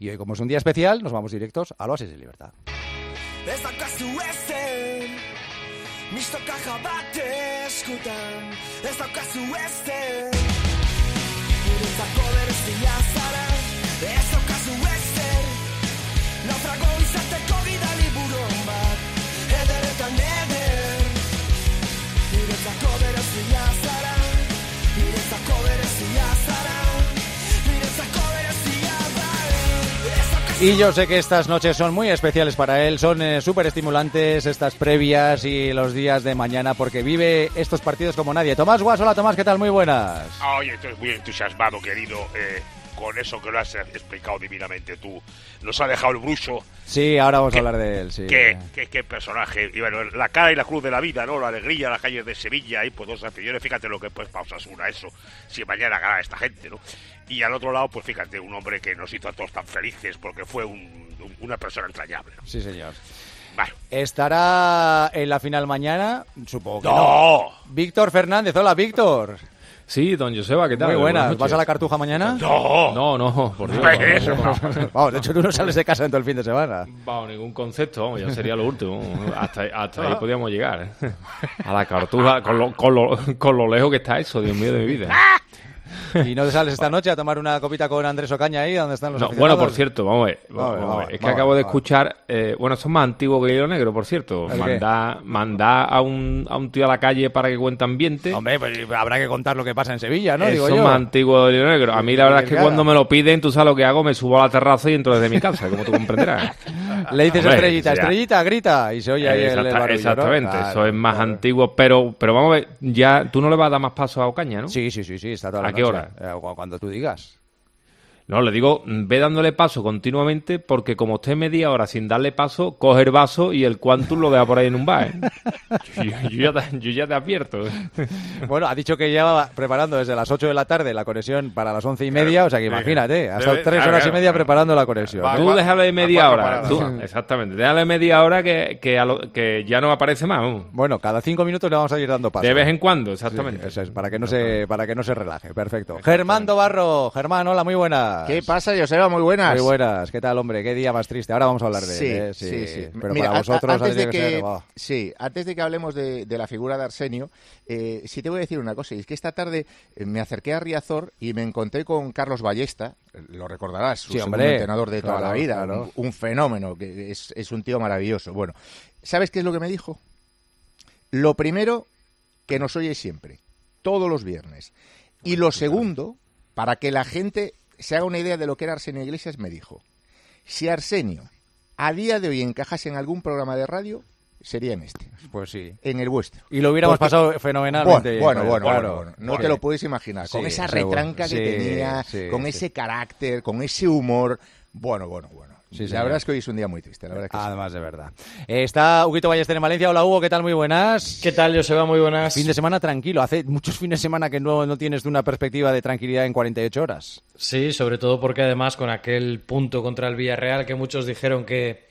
Y hoy, como es un día especial, nos vamos directos al Oasis de Libertad. Y yo sé que estas noches son muy especiales para él, son súper estimulantes estas previas y los días de mañana porque vive estos partidos como nadie. Tomás Guas, hola Tomás, ¿qué tal? Muy buenas. Oye, estoy muy entusiasmado, querido, con eso que lo has explicado divinamente tú. Nos ha dejado el Bruxo. Sí, ahora vamos a hablar de él, sí. Qué personaje. Y bueno, la cara y la cruz de la vida, ¿no? La alegría, las calles de Sevilla y pues dos aficiones. Fíjate lo que pues pausas una eso, si mañana gana esta gente, ¿no? Y al otro lado, pues fíjate, un hombre que nos hizo a todos tan felices porque fue una persona entrañable, ¿no? Sí, señor. Vale. ¿Estará en la final mañana? Supongo que no. Víctor Fernández, hola Víctor. Sí, don Joseba, ¿qué tal? Muy buenas. ¿Vas a la Cartuja mañana? No, por Dios. Vamos, de hecho tú no sales de casa en todo el fin de semana. Bajo ningún concepto, vamos, ya sería lo último. Hasta ahí podíamos llegar. A la Cartuja, con lo lejos que está eso, Dios mío de mi vida. ¿Y no te sales esta noche a tomar una copita con Andrés Ocaña ahí, donde están los aficionados? Bueno, por cierto, vamos a ver. Es que acabo de escuchar... bueno, son más antiguos que Hilo Negro, por cierto. Mandar a un tío a la calle para que cuente ambiente. Hombre, pues habrá que contar lo que pasa en Sevilla, ¿no? Son más antiguos de Hilo Negro. A mí la verdad es que cuando me lo piden, tú sabes lo que hago, me subo a la terraza y entro desde mi casa, como tú comprenderás. Le dices Estrellita, grita, y se oye ahí el barullo, exactamente, ¿no? Eso es más antiguo, pero vamos a ver, ya tú no le vas a dar más paso a Ocaña, ¿no? Sí, está toda la noche. ¿A qué hora? Cuando tú digas. No, le digo, ve dándole paso continuamente porque como esté media hora sin darle paso, coge el vaso y el Quantum lo deja por ahí en un bar, ¿eh? yo ya te advierto. Bueno, ha dicho que lleva preparando desde las 8 de la tarde la conexión para las 11:30, o sea que imagínate, ha estado 3 horas y media preparando la conexión. Tú déjale media hora. Exactamente, déjale media hora que ya no aparece más. Bueno, cada 5 minutos le vamos a ir dando paso. De vez en cuando, exactamente. Sí, eso es, para que no se relaje, perfecto. Germán Dobarro, Germán, hola, muy buenas. ¿Qué pasa, Joseba? Muy buenas. Muy buenas. ¿Qué tal, hombre? Qué día más triste. Ahora vamos a hablar de él. Sí. Pero mira, para vosotros antes de que hablemos de la figura de Arsenio, sí te voy a decir una cosa. Y es que esta tarde me acerqué a Riazor y me encontré con Carlos Ballesta. Lo recordarás, su segundo entrenador de toda la vida. Claro. Un fenómeno, que es un tío maravilloso. Bueno, ¿sabes qué es lo que me dijo? Lo primero, que nos oye siempre, todos los viernes. Y lo segundo, para que la gente se haga una idea de lo que era Arsenio Iglesias, me dijo: si Arsenio a día de hoy encajase en algún programa de radio, sería en este. Pues sí. En el vuestro. Y lo hubiéramos pasado fenomenalmente. Bueno. No te lo puedes imaginar. Con esa retranca que tenía, con ese carácter, con ese humor. Bueno. Sí, la verdad es que hoy es un día muy triste, la verdad que además, de verdad. Está Huguito Ballester en Valencia. Hola, Hugo, ¿qué tal? Muy buenas. ¿Qué tal, Joseba? Muy buenas. Fin de semana tranquilo. Hace muchos fines de semana que no tienes una perspectiva de tranquilidad en 48 horas. Sí, sobre todo porque además con aquel punto contra el Villarreal que muchos dijeron que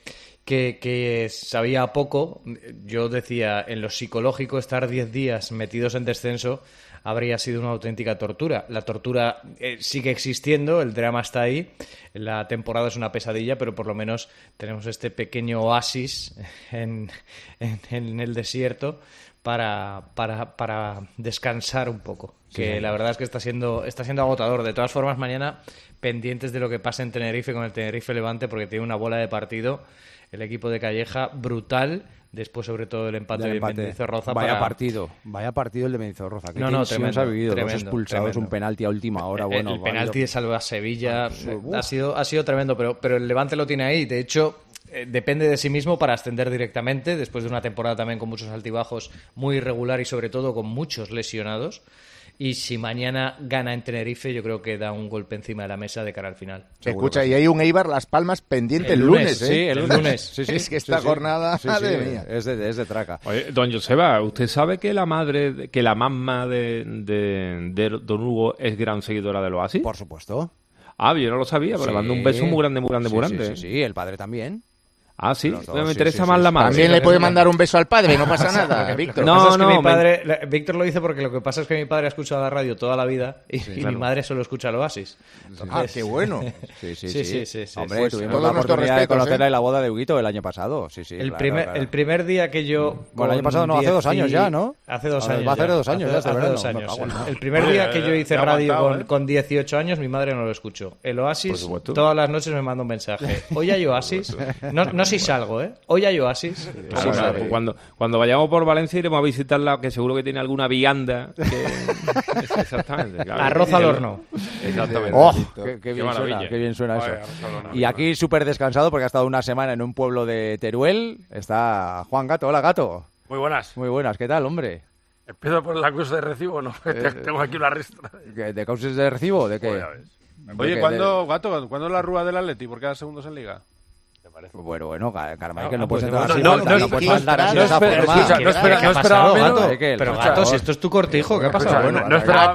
sabía poco, yo decía, en lo psicológico estar 10 días metidos en descenso habría sido una auténtica tortura. La tortura sigue existiendo, el drama está ahí, la temporada es una pesadilla, pero por lo menos tenemos este pequeño oasis en el desierto para descansar un poco. Que la verdad es que está siendo agotador. De todas formas, mañana pendientes de lo que pase en Tenerife con el Tenerife Levante, porque tiene una bola de partido el equipo de Calleja brutal. Después, sobre todo, el empate de Mendizorroza. Vaya partido el de Mendizorroza. ¿Qué tensión se ha vivido? Dos expulsados, un penalti a última hora. El penalti de Salva Sevilla ha sido tremendo, pero el Levante lo tiene ahí. De hecho, depende de sí mismo para ascender directamente, después de una temporada también con muchos altibajos, muy irregular y sobre todo con muchos lesionados. Y si mañana gana en Tenerife, yo creo que da un golpe encima de la mesa de cara al final. Escucha, y hay un Eibar Las Palmas pendiente el lunes, ¿eh? Sí, el lunes. Sí, es que esta jornada, madre mía. Es de traca. Oye, don Joseba, ¿usted sabe que la mamá de don Hugo es gran seguidora del Oasis? Por supuesto. Yo no lo sabía, pero le mando un beso muy grande. Sí, el padre también. Ah, sí, Todos, me interesa más la madre. También le puede mandar un beso al padre, no pasa nada, Víctor. Víctor lo dice porque lo que pasa es que mi padre ha escuchado la radio toda la vida y mi madre solo escucha el Oasis. Entonces, qué bueno. Sí. Hombre, Pues tuvimos la oportunidad de conocerla en la boda de Huguito el año pasado. El primer día que yo... Bueno, el año pasado no, hace 2 años ya, ¿no? Hace 2 años. Va a hacer 2 años. Hace 2 años. El primer día que yo hice radio con 18 años, mi madre no lo escuchó. El Oasis, todas las noches me manda un mensaje. Hoy hay Oasis. No si salgo, ¿eh? Hoy hay Oasis. Cuando vayamos por Valencia iremos a visitarla, que seguro que tiene alguna vianda. Exactamente. Claro, arroz al horno. Exactamente. ¡Oh! Qué bien suena eso. Y aquí súper descansado porque ha estado una semana en un pueblo de Teruel. Está Juan Gato. Hola, Gato. Muy buenas. Muy buenas. ¿Qué tal, hombre? ¿Empiezo por la causa de recibo o no? Tengo aquí una ristra. ¿De causas de recibo? ¿De qué? Oye, ¿cuándo la rúa del Atleti? ¿Por qué da segundos en Liga? Bueno, Carmen, que no puedes entrar pues así. no puedes mandar así de esa forma. No esperaba menos. Pero Gato, si esto es tu cortijo, ¿qué ha pasado? Bueno, no esperaba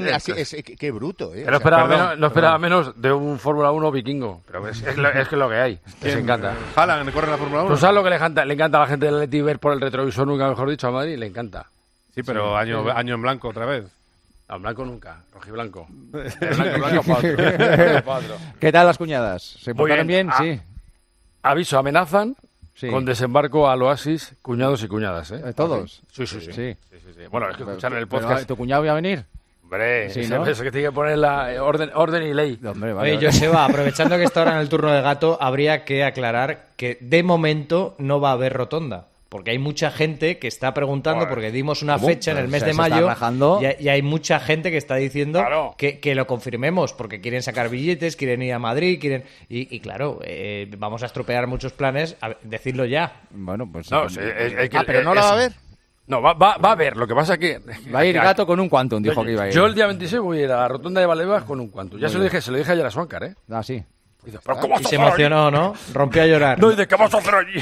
qué bruto, ¿eh? No esperaba menos de un Fórmula 1 vikingo. Pero es lo que hay. Les encanta. Haaland corre la Fórmula 1. ¿Tú sabes lo que le encanta a la gente del Atleti ver por el retrovisor, nunca mejor dicho, a Madrid? Le encanta. Sí, pero año en blanco otra vez. No, blanco nunca, rojiblanco. Blanco para otro. ¿Qué tal las cuñadas? ¿Se portaron bien? Sí. Aviso, amenazan con desembarco al Oasis, cuñados y cuñadas, ¿eh? ¿Todos? Sí. Bueno, es que escuchar el podcast... ¿Tu cuñado iba a venir? Hombre, sí, ¿no? Eso que tiene que poner la orden y ley. Hombre, vale, Oye, Joseba, aprovechando que está ahora en el turno de Gato, habría que aclarar que de momento no va a haber rotonda. Porque hay mucha gente que está preguntando, porque dimos una fecha en el mes de mayo y hay mucha gente que está diciendo que lo confirmemos, porque quieren sacar billetes, quieren ir a Madrid, y claro, vamos a estropear muchos planes, decirlo ya. Bueno, pues... No, pero no la va a ver. No, va a ver, lo que pasa es que... Va a ir Gato con un Quantum, dijo que iba a ir. Yo el día 26 voy a ir a la rotonda de Valdebebas con un Quantum. Ya se lo dije ayer a Suancar, ¿eh? Ah, sí. Dice, ¿pero cómo vas a se hacer emocionó, allí? ¿no? Rompió a llorar. No, ¿y de qué vas a hacer allí?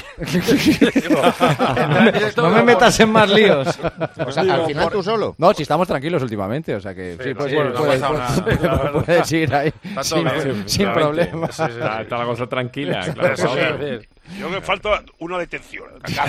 No me metas en más líos. O sea, al final tú solo. No, si estamos tranquilos últimamente, o sea que sí, puedes ir ahí sin problema. Está la cosa tranquila, claro. Yo me falta una detención.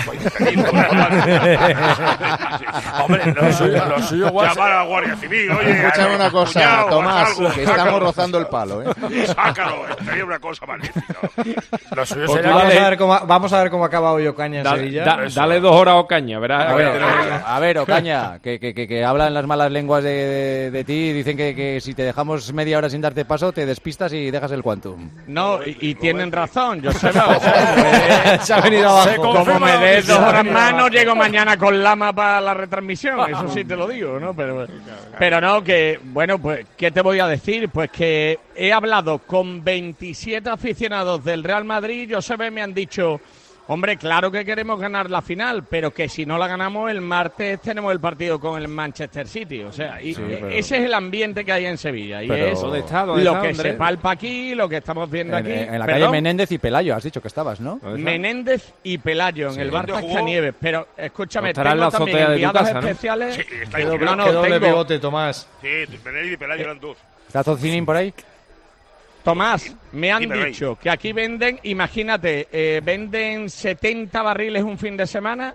Hombre, lo suyo guay. Llamar a la Guardia Civil, oye. Escúchame una cosa, cuñado, Tomás, algo, que estamos rozando el palo, ¿eh? Sácalo, sería una cosa magnífica. Lo suyo Pues sería vamos a ver cómo acaba hoy Ocaña en Sevilla. Dale 2 horas a Ocaña, verás. A ver, Ocaña, que hablan las malas lenguas de ti y dicen que si te dejamos media hora sin darte paso, te despistas y dejas el Quantum. No, y tienen razón, yo sé. Se ha venido abajo. Como me des 2 horas más, no llego mañana con lama para la retransmisión, eso sí te lo digo, ¿no? Pero no, que, bueno, pues, ¿qué te voy a decir? Pues que he hablado con 27 aficionados del Real Madrid, Josep, me han dicho, hombre, claro que queremos ganar la final, pero que si no la ganamos el martes tenemos el partido con el Manchester City, o sea, ese es el ambiente que hay en Sevilla, y es ¿dónde está, lo que Andrés? se palpa aquí, lo que estamos viendo aquí. En la calle Menéndez y Pelayo, has dicho que estabas, ¿no? Menéndez y Pelayo, en el bar Cascanieves, pero escúchame, Estará en tengo la también azotea de tu enviados casa, ¿no? especiales. Sí, está Qué ahí. doble pivote, Tomás. Sí, Menéndez y Pelayo eran dos. ¿Está Tocinin por ahí? Tomás, me han Dime, dicho que aquí venden, imagínate, venden 70 barriles un fin de semana,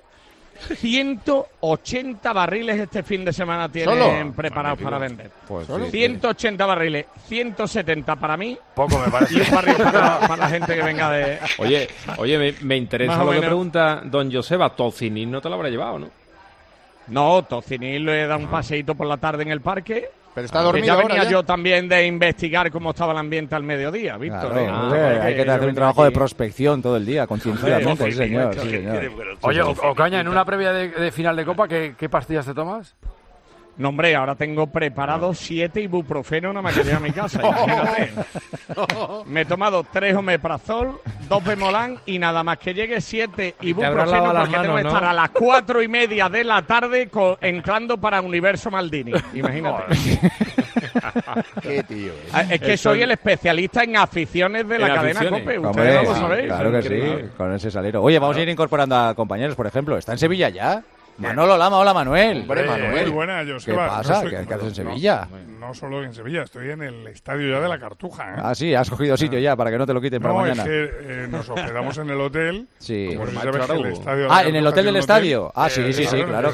180 barriles este fin de semana tienen preparados para vender. Pues 180 barriles, 170 para mí poco, me parece. y un barril para la gente que venga de... Oye, me interesa Más o lo que menos. pregunta don Joseba. Tocinin no te lo habrá llevado, ¿no? No, Tocinil le da un paseíto por la tarde en el parque. Pero está dormido Ya ahora, venía ya. yo también de investigar cómo estaba el ambiente al mediodía, Víctor. Claro, hay que hacer un trabajo de prospección todo el día, concienzudamente, sí, señor. Sí, señor. Oye, Ocaña, en una previa de final de Copa, ¿qué pastillas te tomas? No, hombre, ahora tengo preparado 7 ibuprofeno nada más que llegar a mi casa, imagínate. Me he tomado 3 omeprazol, 2 Bemolán y nada más que llegue 7 ibuprofeno lavado las porque tengo que manos, estar ¿no? a las 4:30 de la tarde entrando para Universo Maldini, imagínate. Qué tío. Es que soy el especialista en aficiones de la En cadena aficiones. COPE, Hombre, ustedes no lo sabéis. claro que sí, con ese salero. Oye, vamos a ir incorporando a compañeros, por ejemplo. ¿Está en Sevilla ya? Manolo Lama, hola Manuel. Hombre, Manuel. Muy buena, ¿Qué pasa? ¿Qué haces en Sevilla? No solo en Sevilla, estoy en el estadio ya de la Cartuja. Ah, sí, has cogido sitio ya para que no te lo quiten para mañana. No, es que nos hospedamos en el hotel. Sí. Como si sabes que el estadio ¿en el hotel del estadio? Ah, sí, claro.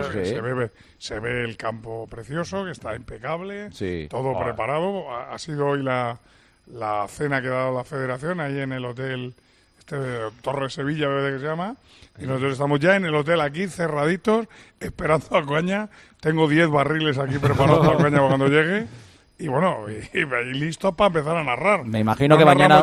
Se ve el campo precioso, que está impecable, sí. todo preparado. Ha sido hoy la cena que ha dado la Federación ahí en el hotel Torre Sevilla, que se llama, y nosotros estamos ya en el hotel aquí cerraditos esperando a Coaña. Tengo 10 barriles aquí preparados para Coaña cuando llegue. Y bueno, y listos para empezar a narrar. Me imagino que mañana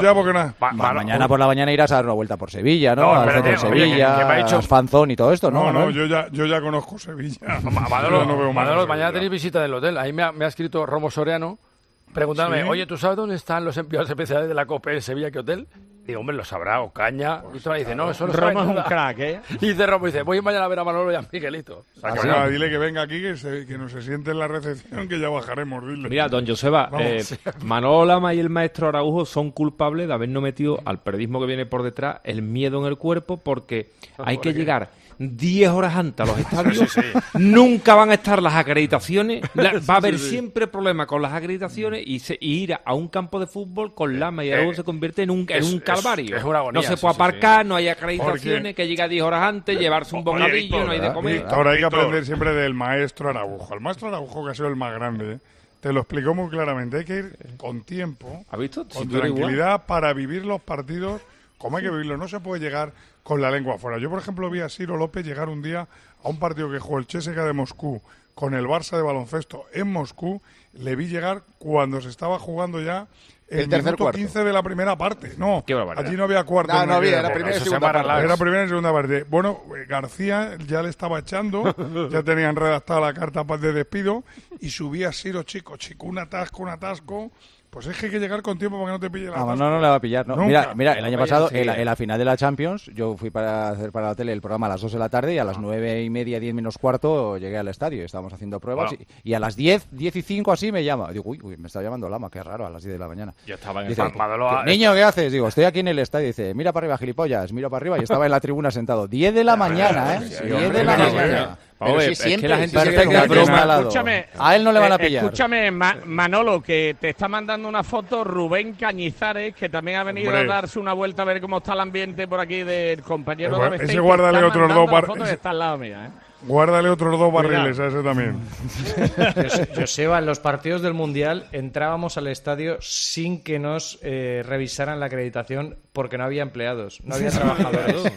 por la mañana irás a dar una vuelta por Sevilla, ¿no? Al centro de Sevilla, Fanzón y todo esto, ¿no? No, yo ya conozco Sevilla. Manolo, mañana tenéis visita del hotel. Ahí me ha escrito Romo Soriano preguntándome, oye, ¿tú sabes dónde están los empleados especiales de la COPE en Sevilla? ¿Qué hotel? Digo, hombre, lo sabrá, Ocaña. Y tú me dices, no, eso no Romo es un crack, ¿eh? Y dice Romo, dice, voy mañana a ver a Manolo y a Miguelito. O sea, que dile que venga aquí, que no se siente en la recepción, que ya bajaremos, dile. Mira, don Joseba, Manolo Lama y el maestro Araujo son culpables de habernos metido al periodismo que viene por detrás el miedo en el cuerpo, porque hay que llegar 10 horas antes a los estadios, nunca van a estar las acreditaciones, va a haber siempre problemas con las acreditaciones y ir a un campo de fútbol con Lama y Araujo se convierte en un calvario. Es una agonía, no se puede aparcar, no hay acreditaciones, que llega 10 horas antes, llevarse un bocadillo, no hay de comer. Ahora hay que aprender siempre del maestro Araujo. El maestro Araujo, que ha sido el más grande, te lo explicó muy claramente. Hay que ir con tiempo, con tranquilidad, para vivir los partidos como hay que vivirlo. No se puede llegar con la lengua afuera. Yo, por ejemplo, vi a Ciro López llegar un día a un partido que jugó el CSKA de Moscú con el Barça de baloncesto en Moscú. Le vi llegar cuando se estaba jugando ya el minuto 15 de la primera parte. No, allí no había cuarto. No había, era primera y segunda parte. Era primera y segunda parte. Bueno, García ya le estaba echando, ya tenían redactada la carta de despido y subía Ciro, chico, un atasco. Pues es que hay que llegar con tiempo para que no te pille la no le va a pillar. No. Mira, el año pasado, en la final de la Champions, yo fui para hacer para la tele el programa a las 2 de la tarde y a las 9:30, 10 menos cuarto, llegué al estadio. Estábamos haciendo pruebas y a las 10:05 así me llama. Digo, uy, me está llamando Lama, qué raro, a las 10 de la mañana. Yo estaba en el niño, ¿qué haces? Digo, estoy aquí en el estadio. Dice, mira para arriba, gilipollas, mira para arriba. Y estaba en la tribuna sentado. 10 de la mañana, ¿eh? 10 de la mañana. Pero si siempre, es que la gente se escúchame, a él no le van a pillar. Escúchame, Manolo, que te está mandando una foto Rubén Cañizares, que también ha venido a darse una vuelta a ver cómo está el ambiente por aquí del compañero de Bestein. Ese guárdale otros dos barriles. Está al lado mía, ¿eh? Guárdale otros 2 barriles a ese también. Joseba, en los partidos del Mundial entrábamos al estadio sin que nos revisaran la acreditación porque no había empleados, no había trabajadores.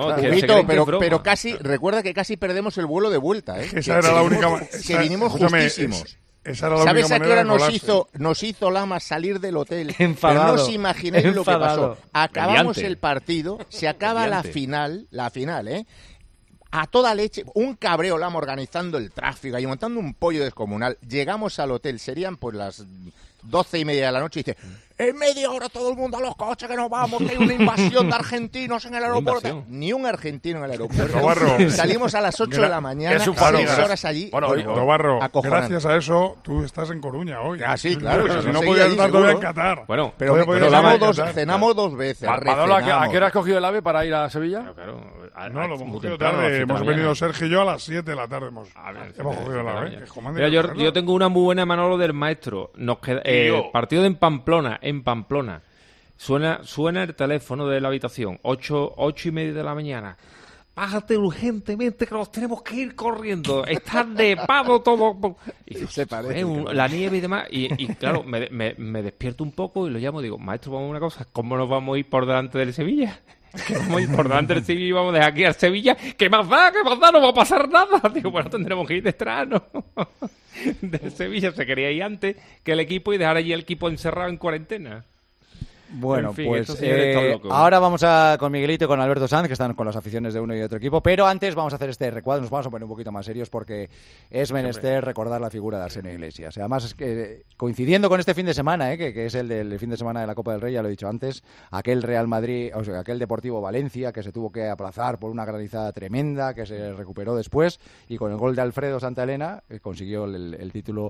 Pero casi, recuerda que casi perdemos el vuelo de vuelta, ¿eh? Esa era la única que vinimos justísimos. ¿Sabes a qué hora nos hizo Lama salir del hotel? Enfadado. Pero no os imagináis lo que pasó. Acabamos el partido, se acaba la final, ¿eh? A toda leche, un cabreo Lama organizando el tráfico y montando un pollo descomunal. Llegamos al hotel, serían pues las 12:30 de la noche y dice, en media hora todo el mundo a los coches que nos vamos, que hay una invasión de argentinos en el aeropuerto. Ni un argentino en el aeropuerto. Salimos a las 8 de la mañana, 6 horas allí. Tobarro, gracias a eso tú estás en Coruña hoy. Ah, sí, claro. Si no podías estar todavía en Qatar. Bueno, pero cenamos 2 veces. Manolo, ¿a qué hora has cogido el AVE para ir a Sevilla? No, lo hemos cogido tarde. Hemos venido Sergio y yo a las 7 de la tarde. Hemos cogido el AVE. Mira, yo tengo una muy buena, Manolo, del maestro. Nos queda partido en Pamplona. Suena el teléfono de la habitación, 8:30 de la mañana. Bájate urgentemente que nos tenemos que ir corriendo. Está nevado todo. Y se parece, la nieve y demás. Y claro, me despierto un poco y lo llamo. Digo, maestro, vamos a una cosa. ¿Cómo nos vamos a ir por delante del Sevilla? Que vamos a ir por delante del Sevilla y vamos de aquí al Sevilla. ¿Qué más da? No va a pasar nada. Digo, bueno, tendremos que ir de estrano. Del Sevilla se quería ir antes que el equipo y dejar allí el equipo encerrado en cuarentena. Bueno, en fin, pues ahora vamos con Miguelito y con Alberto Sanz, que están con las aficiones de uno y otro equipo, pero antes vamos a hacer este recuadro, nos vamos a poner un poquito más serios porque es menester recordar la figura de Arsenio Iglesias. Además, es que coincidiendo con este fin de semana, que es el del fin de semana de la Copa del Rey, ya lo he dicho antes, aquel Real Madrid, o sea, aquel Deportivo Valencia, que se tuvo que aplazar por una granizada tremenda, que se recuperó después, y con el gol de Alfredo Santa Elena consiguió el título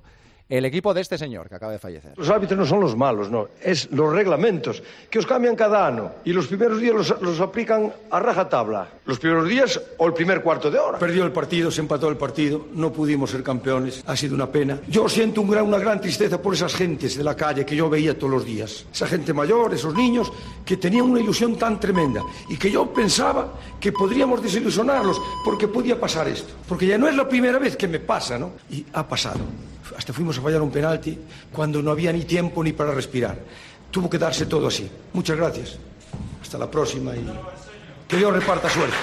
el equipo de este señor que acaba de fallecer. Los árbitros no son los malos, no, es los reglamentos, que os cambian cada año y los primeros días los aplican a rajatabla. Los primeros días o el primer cuarto de hora. Perdió el partido, se empató el partido, no pudimos ser campeones, ha sido una pena. Yo siento una gran tristeza por esas gentes de la calle que yo veía todos los días. Esa gente mayor, esos niños que tenían una ilusión tan tremenda y que yo pensaba que podríamos desilusionarlos porque podía pasar esto. Porque ya no es la primera vez que me pasa, ¿no? Y ha pasado. Hasta fuimos a fallar un penalti cuando no había ni tiempo ni para respirar. Tuvo que darse todo así. Muchas gracias. Hasta la próxima y que Dios reparta suerte.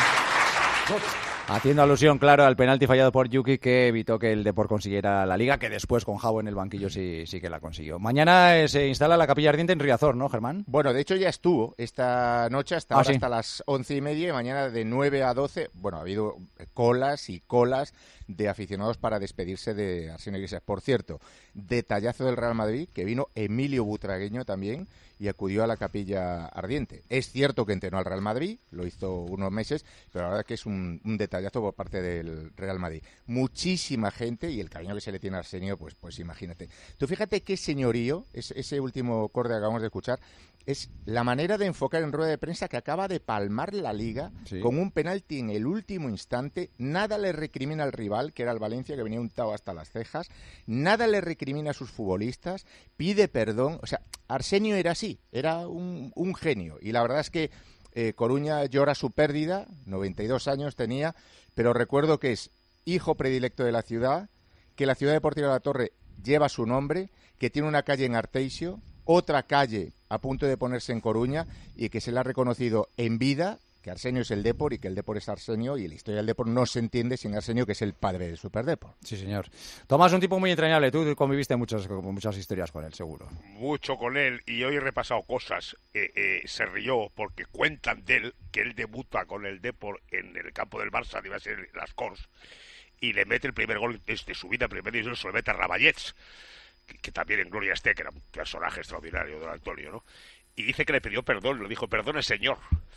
Haciendo alusión, claro, al penalti fallado por Yuki que evitó que el Depor consiguiera la Liga, que después con Javo en el banquillo sí que la consiguió. Mañana se instala la Capilla Ardiente en Riazor, ¿no, Germán? Bueno, de hecho ya estuvo esta noche hasta las 11:30 y mañana de 9 a 12. Bueno, ha habido colas y colas de aficionados para despedirse de Arsenio Iglesias. Por cierto, detallazo del Real Madrid, que vino Emilio Butragueño también y acudió a la Capilla Ardiente. Es cierto que entrenó al Real Madrid, lo hizo unos meses, pero la verdad es que es un detallazo por parte del Real Madrid. Muchísima gente y el cariño que se le tiene a Arsenio, pues imagínate. Tú fíjate qué señorío, ese último corte que acabamos de escuchar, es la manera de enfocar en rueda de prensa que acaba de palmar la Liga con un penalti en el último instante. Nada le recrimina al rival, que era el Valencia, que venía untado hasta las cejas. Nada le recrimina a sus futbolistas. Pide perdón. O sea, Arsenio era así, era un genio. Y la verdad es que Coruña llora su pérdida, 92 años tenía, pero recuerdo que es hijo predilecto de la ciudad, que la Ciudad Deportiva de la Torre lleva su nombre, que tiene una calle en Arteixo, otra calle a punto de ponerse en Coruña y que se le ha reconocido en vida que Arsenio es el Depor y que el Depor es Arsenio y la historia del Depor no se entiende sin Arsenio, que es el padre del Super Depor. Sí, señor. Tomás, un tipo muy entrañable. Tú conviviste muchas historias con él, seguro. Mucho con él y hoy he repasado cosas. Se rió porque cuentan de él que él debuta con el Depor en el campo del Barça, debe ser las Corts, y le mete el primer gol de su vida, el primer división, se lo mete a Raballets, que también en Gloria esté, que era un personaje extraordinario, don Antonio, ¿no? Y dice que le pidió perdón, le dijo, perdone señor.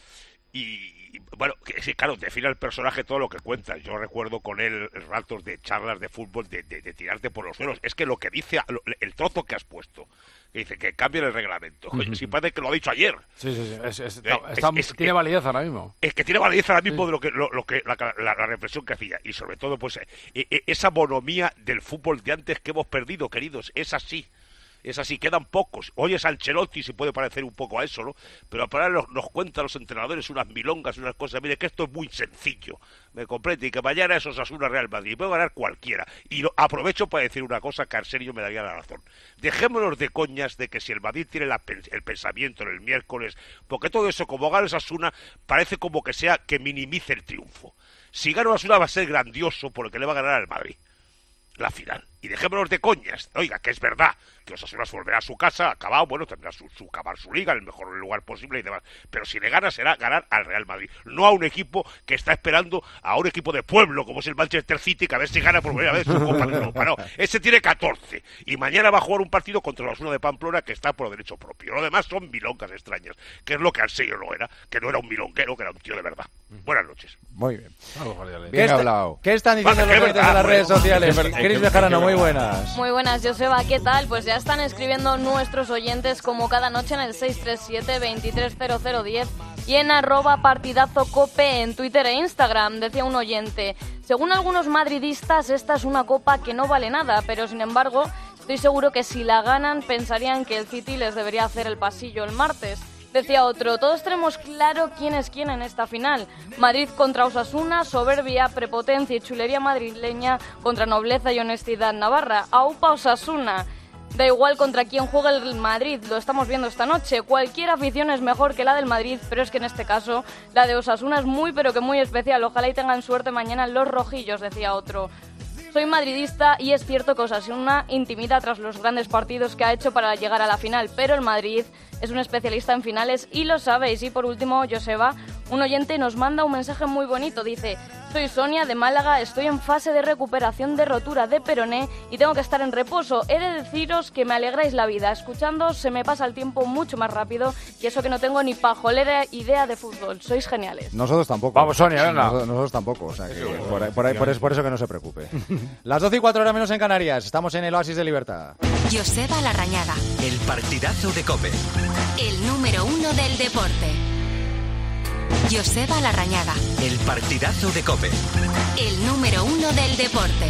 Y bueno, que, sí, claro, define al personaje todo lo que cuenta. Yo recuerdo con él ratos de charlas de fútbol, de tirarte por los suelos. Es que lo que dice, el trozo que has puesto, que dice que cambien el reglamento. Si parece que lo ha dicho ayer. Sí. Tiene validez ahora mismo. Es que tiene validez ahora mismo de lo que la reflexión que hacía. Y sobre todo, pues, esa bonomía del fútbol de antes que hemos perdido, queridos. Es así, quedan pocos. Hoy es Ancelotti, si puede parecer un poco a eso, ¿no? Pero para nos cuentan los entrenadores unas milongas, unas cosas. Mire, que esto es muy sencillo, me comprende, y que mañana eso es Osasuna Real Madrid, y puede ganar cualquiera. Y aprovecho para decir una cosa que Arsenio me daría la razón. Dejémonos de coñas de que si el Madrid tiene el pensamiento en el miércoles, porque todo eso, como gana Osasuna, parece como que sea que minimice el triunfo. Si gana Osasuna va a ser grandioso porque le va a ganar al Madrid la final. Y dejémonos de coñas. Oiga, que es verdad que Osasuna volverá a su casa, acabado, bueno, tendrá acabar su liga en el mejor lugar posible y demás. Pero si le gana, será ganar al Real Madrid. No a un equipo que está esperando a un equipo de pueblo, como es el Manchester City, que a ver si gana por primera vez su Copa de Europa. No, ese tiene 14. Y mañana va a jugar un partido contra el Osasuna de Pamplona que está por derecho propio. Lo demás son milongas extrañas, que es lo que Arsenio no era, que no era un milonguero, que era un tío de verdad. Buenas noches. Muy bien. Bien hablado. ¿Qué están diciendo los oyentes de las redes sociales? Cris Bejarano, muy buenas. Muy buenas, Joseba, ¿qué tal? Pues ya están escribiendo nuestros oyentes como cada noche en el 637-230010 y en @partidazocope en Twitter e Instagram. Decía un oyente, según algunos madridistas esta es una copa que no vale nada, pero sin embargo estoy seguro que si la ganan pensarían que el City les debería hacer el pasillo el martes. Decía otro, todos tenemos claro quién es quién en esta final. Madrid contra Osasuna, soberbia, prepotencia y chulería madrileña contra nobleza y honestidad navarra. ¡Aupa Osasuna! Da igual contra quién juega el Madrid, lo estamos viendo esta noche. Cualquier afición es mejor que la del Madrid, pero es que en este caso la de Osasuna es muy pero que muy especial. Ojalá y tengan suerte mañana los rojillos, decía otro. Soy madridista y es cierto que Osasuna intimida tras los grandes partidos que ha hecho para llegar a la final, pero el Madrid es un especialista en finales y lo sabéis. Y por último, Joseba, un oyente nos manda un mensaje muy bonito, dice: Soy Sonia de Málaga, estoy en fase de recuperación de rotura de peroné y tengo que estar en reposo. He de deciros que me alegráis la vida. Escuchándoos se me pasa el tiempo mucho más rápido y eso que no tengo ni pajolera idea de fútbol. Sois geniales. Nosotros tampoco. Vamos, Sonia, venga. Nosotros tampoco, o sea que por eso que no se preocupe. Las 12:04 menos en Canarias, estamos en el Oasis de Libertad. Joseba Larrañaga. El partidazo de COPE. El número 1 del deporte. Joseba Larrañaga. El partidazo de COPE. El número 1 del deporte.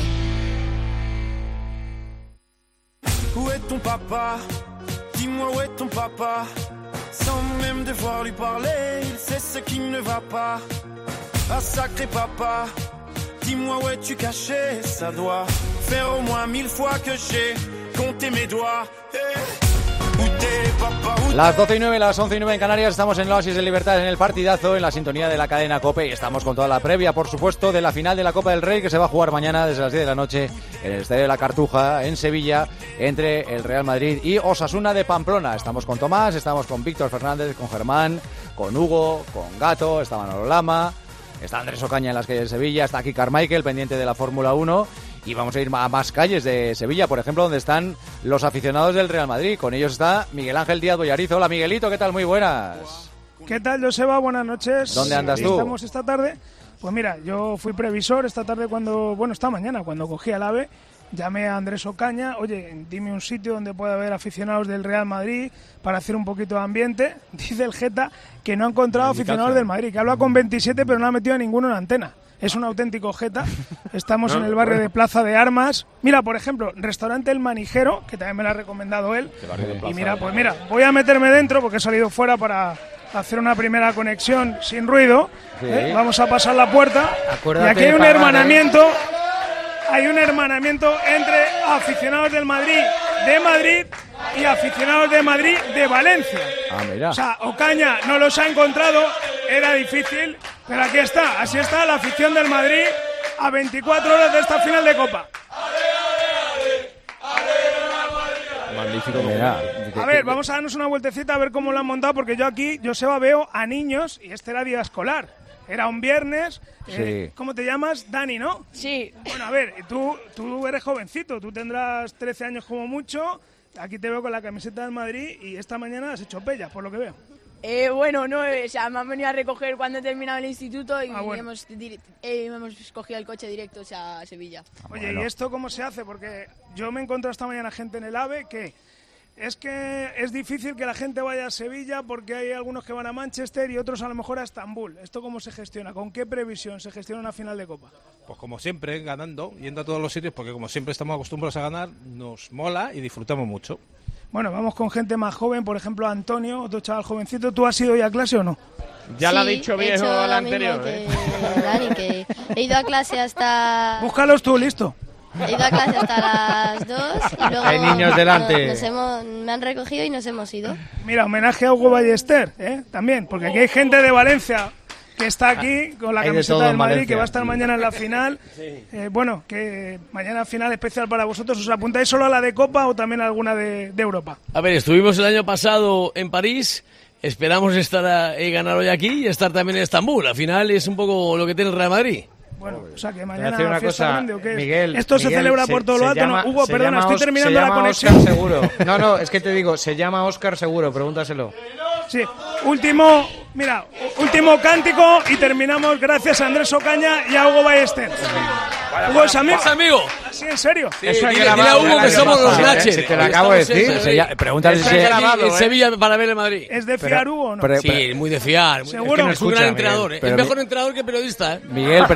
Où est ton papa? Dis-moi où est ton papa? Sans même devoir lui parler, il sait ce qui ne va pas. Ah sacré papa, dis-moi où es-tu caché? Ça doit faire au moins 1000 fois que j'ai compté mes doigts. Las 12:09, las 11:09 en Canarias, estamos en el Oasis de Libertad, en el partidazo, en la sintonía de la cadena COPE y estamos con toda la previa, por supuesto, de la final de la Copa del Rey que se va a jugar mañana desde las 10 de la noche en el Estadio de la Cartuja, en Sevilla, entre el Real Madrid y Osasuna de Pamplona. Estamos con Tomás, estamos con Víctor Fernández, con Germán, con Hugo, con Gato, está Manolo Lama, está Andrés Ocaña en las calles de Sevilla, está aquí Carmichael, pendiente de la Fórmula 1. Y vamos a ir a más calles de Sevilla, por ejemplo, donde están los aficionados del Real Madrid. Con ellos está Miguel Ángel Díaz Boyarizo. Hola, Miguelito, ¿qué tal? Muy buenas. ¿Qué tal, Joseba? Buenas noches. ¿Dónde andas tú? Estamos esta tarde. Pues mira, yo fui previsor esta tarde esta mañana, cuando cogí el AVE. Llamé a Andrés Ocaña, oye, dime un sitio donde pueda haber aficionados del Real Madrid para hacer un poquito de ambiente. Dice el Geta que no ha encontrado aficionados del Madrid, que habla con 27 pero no ha metido a ninguno en antena. Es un auténtico jeta. Estamos en el barrio de Plaza de Armas. Mira, por ejemplo, restaurante El Manijero, que también me lo ha recomendado él. Y mira, pues mira, voy a meterme dentro porque he salido fuera para hacer una primera conexión sin ruido. Sí. Vamos a pasar la puerta. Acuérdate, y aquí hay un hermanamiento. Hay un hermanamiento entre aficionados del Madrid de Madrid y aficionados de Madrid de Valencia. Ah, mira. O sea, Ocaña no los ha encontrado, era difícil, pero aquí está, así está la afición del Madrid a 24 horas de esta final de Copa. Magnífico. Mira. A ver, vamos a darnos una vueltecita a ver cómo lo han montado, porque yo aquí, Joseba, veo a niños y este era día escolar. Era un viernes. Sí. ¿Cómo te llamas? Dani, ¿no? Sí. Bueno, a ver, tú eres jovencito, tú tendrás 13 años como mucho. Aquí te veo con la camiseta del Madrid y esta mañana has hecho pellas, por lo que veo. Bueno, no, o sea, me han venido a recoger cuando he terminado el instituto y bueno. hemos cogido el coche directo a Sevilla. Oye, ¿y esto cómo se hace? Porque yo me he encontrado esta mañana gente en el AVE que es difícil que la gente vaya a Sevilla porque hay algunos que van a Manchester y otros a lo mejor a Estambul. ¿Esto cómo se gestiona? ¿Con qué previsión se gestiona una final de Copa? Pues como siempre, ganando, yendo a todos los sitios, porque como siempre estamos acostumbrados a ganar, nos mola y disfrutamos mucho. Bueno, vamos con gente más joven, por ejemplo Antonio, otro chaval jovencito. ¿Tú has ido ya a clase o no? Ya lo ha dicho viejo al anterior. Dani, que he ido a clase hasta... Búscalos tú, listo. He ido a clase hasta las 2 y luego hay niños delante. Me han recogido y nos hemos ido. Mira, homenaje a Hugo Ballester, también, porque aquí hay gente de Valencia que está aquí con la camiseta del Madrid, que va a estar mañana en la final. Bueno, que mañana final especial para vosotros. ¿Os apuntáis solo a la de Copa o también a alguna de Europa? A ver, estuvimos el año pasado en París. Esperamos ganar hoy aquí y estar también en Estambul. La final es un poco lo que tiene el Real Madrid. Bueno, o sea que mañana una fiesta cosa, grande o qué. Miguel, esto se celebra por todo lo alto. Llama, no, Hugo, perdona, estoy terminando se la llama conexión. Óscar Seguro. No, es que te digo, se llama Óscar Seguro, pregúntaselo. Sí, último cántico y terminamos gracias a Andrés Ocaña y a Hugo Ballester. Hugo es amigo. Sí, en serio. Sí, dile a Hugo que somos los Natcher. Si te lo acabo de decir. Pregúntale si en Sevilla para ver el Madrid. ¿Es de fiar Hugo o no? Sí, muy de fiar. Seguro. Es un gran entrenador. Es mejor entrenador que periodista. Miguel,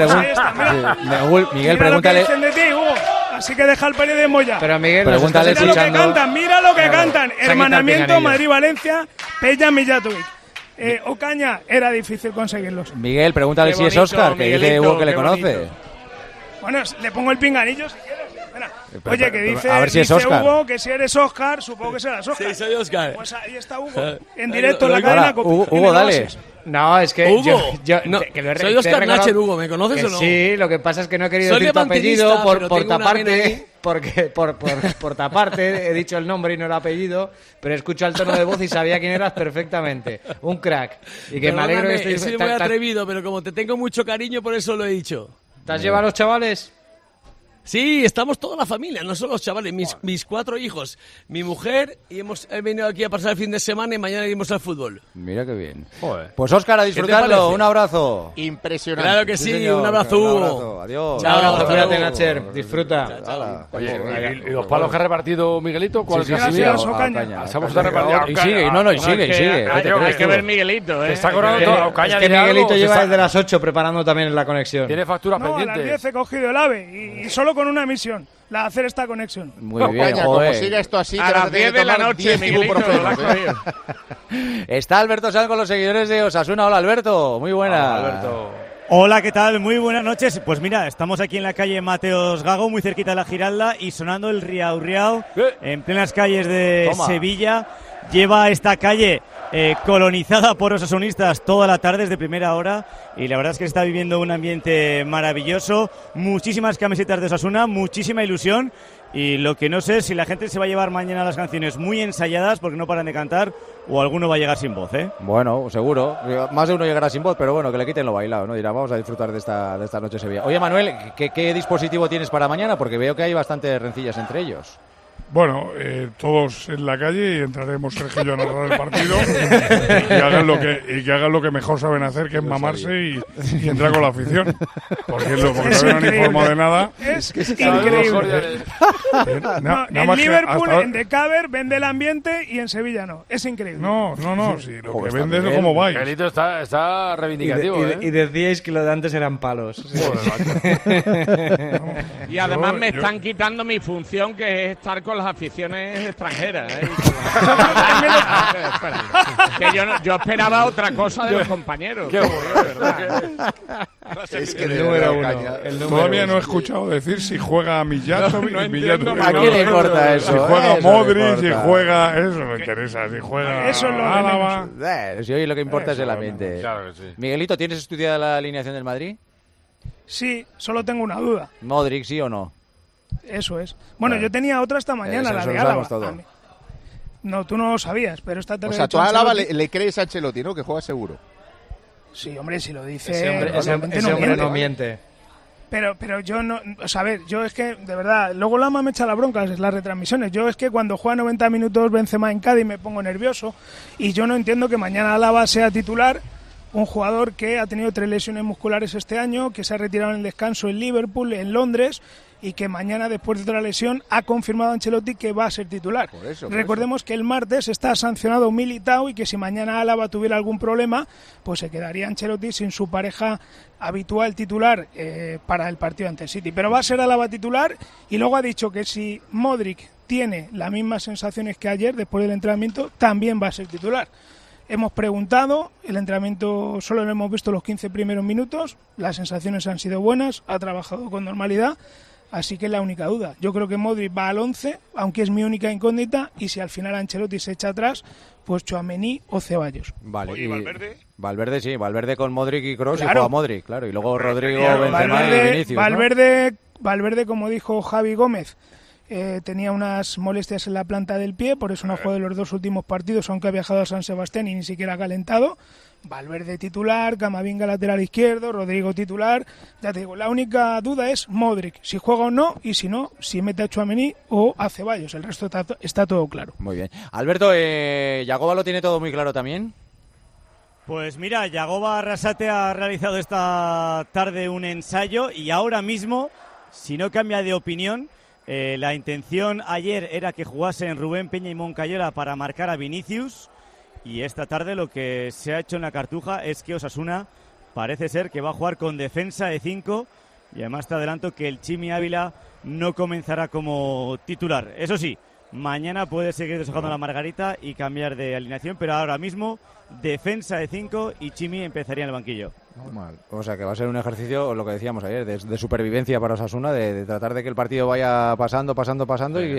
pregúntale. De ti, Hugo. Así que deja el periodismo ya. Pero Miguel, pregúntale mira lo que cantan. Hermanamiento Madrid-Valencia, Pella Mijatovic. Ocaña, era difícil conseguirlos. Miguel, pregúntale si es Óscar, que dice Hugo que le conoce. Bueno, le pongo el pinganillo si quieres. Oye, que dice, a ver si es Óscar. Hugo que si eres Óscar, supongo que serás Óscar. Sí, soy Óscar. Pues ahí está Hugo, en directo en la cadena. Hugo, dale. No, es que Hugo, que soy Óscar Natcher, Hugo, ¿me conoces o no? Sí, lo que pasa es que no he querido decir tu apellido por taparte, porque por taparte he dicho el nombre y no el apellido, pero escucho el tono de voz y sabía quién eras perfectamente. Un crack. Y que me alegro que soy muy atrevido, pero como te tengo mucho cariño, por eso lo he dicho. ¿Te has llevado a los chavales? Sí, estamos toda la familia, no solo los chavales, mis 4 hijos, mi mujer, y hemos venido aquí a pasar el fin de semana y mañana iremos al fútbol. Mira qué bien. Joder. Pues Óscar, a disfrutarlo, un abrazo. Impresionante. Claro que sí, un abrazo. Adiós. Chao, un abrazo, cuídate, Nacher, disfruta. Chao. Oye, ¿y los palos que ha repartido Miguelito? ¿Cuál es Ocaña? Estamos de repartir. Y sigue. Hay que ver Miguelito, Te está acordando todo. Ocaña, es que Miguelito lleva desde las 8 preparando también la conexión. Tiene facturas pendientes. A las 10 he cogido el AVE y solo con una misión. La de hacer esta conexión. Muy bien, como siga esto así, a las 10 de la noche, Miguelito. Está Alberto Sanz con los seguidores de Osasuna. Hola, Alberto. Muy buena. Hola, Alberto. Hola, ¿qué tal? Muy buenas noches. Pues mira, estamos aquí en la calle Mateos Gago, muy cerquita de la Giralda, y sonando el Riau Riau en plenas calles de Sevilla. Lleva esta calle colonizada por osasunistas toda la tarde desde primera hora, y la verdad es que se está viviendo un ambiente maravilloso, muchísimas camisetas de Osasuna, muchísima ilusión, y lo que no sé es si la gente se va a llevar mañana las canciones muy ensayadas porque no paran de cantar, o alguno va a llegar sin voz, ¿eh? Bueno, seguro, más de uno llegará sin voz, pero bueno, que le quiten lo bailado, ¿no? Dirá, vamos a disfrutar de esta noche en Sevilla. Oye, Manuel, ¿qué dispositivo tienes para mañana? Porque veo que hay bastantes rencillas entre ellos. Bueno, todos en la calle y entraremos Sergio y yo a narrar el partido y que hagan lo que mejor saben hacer, que es mamarse y entrar con la afición. Porque no hay uniforme de nada. Es increíble. En Liverpool, en The Cover, vende el ambiente y en Sevilla no. Es increíble. No, sí, lo que vende es como vais. Miguelito está reivindicativo. Y decíais que lo de antes eran palos. Y además me están quitando mi función, que es estar con las aficiones extranjeras. Yo esperaba otra cosa de los compañeros. Qué bueno, ¿verdad? Es que el número uno. Todavía no he escuchado decir si juega Mijatovic. ¿A quién le importa eso? Si juega Modric, si juega... Eso me interesa. Si juega Álava... Si hoy lo que importa es el ambiente. Claro que sí. Miguelito, ¿tienes estudiada la alineación del Madrid? Sí, solo tengo una duda. ¿Modric sí o no? Eso es. Bueno, yo tenía otra esta mañana, la de Álava. No, tú no lo sabías, pero esta tarde... O sea, tú a Álava le crees a Ancelotti, ¿no? Que juega seguro. Sí, hombre, si lo dice... Ese hombre no miente. Pero yo no... O sea, a ver, yo es que, de verdad, luego Lama me echa la bronca en las retransmisiones. Yo es que cuando juega 90 minutos Benzema en Cádiz me pongo nervioso, y yo no entiendo que mañana Álava sea titular, un jugador que ha tenido 3 lesiones musculares este año, que se ha retirado en el descanso en Liverpool, en Londres, y que mañana, después de otra lesión, ha confirmado Ancelotti que va a ser titular. Por eso. Recordemos que el martes está sancionado Militao, y que si mañana Álava tuviera algún problema, pues se quedaría Ancelotti sin su pareja habitual titular para el partido ante el City. Pero va a ser Álava titular, y luego ha dicho que si Modric tiene las mismas sensaciones que ayer, después del entrenamiento, también va a ser titular. Hemos preguntado, el entrenamiento solo lo hemos visto los 15 primeros minutos, las sensaciones han sido buenas, ha trabajado con normalidad, así que es la única duda. Yo creo que Modric va al 11, aunque es mi única incógnita, y si al final Ancelotti se echa atrás, pues Tchouaméni o Ceballos. Vale. ¿Y Valverde? Valverde sí, Valverde con Modric y Kroos, claro. Y juega Modric, claro, y luego Rodrigo, Benzema y Vinicius, Valverde, como dijo Javi Gómez, tenía unas molestias en la planta del pie, por eso no ha jugado los 2 últimos partidos, aunque ha viajado a San Sebastián y ni siquiera ha calentado. Valverde titular, Camavinga lateral izquierdo, Rodrigo titular. Ya te digo, la única duda es Modric, si juega o no, y si no, si mete a Tchouaméni o a Ceballos. El resto está todo claro. Muy bien. Alberto, ¿Yagoba lo tiene todo muy claro también? Pues mira, Yagoba Arrasate ha realizado esta tarde un ensayo, y ahora mismo, si no cambia de opinión, la intención ayer era que jugasen Rubén Peña y Moncayola para marcar a Vinicius, y esta tarde lo que se ha hecho en la Cartuja es que Osasuna parece ser que va a jugar con defensa de 5, y además te adelanto que el Chimi Ávila no comenzará como titular. Eso sí, mañana puede seguir deshojando la margarita y cambiar de alineación, pero ahora mismo defensa de 5 y Chimi empezaría en el banquillo. Normal. O sea que va a ser un ejercicio, lo que decíamos ayer, de supervivencia para Osasuna, de tratar de que el partido vaya pasando sí,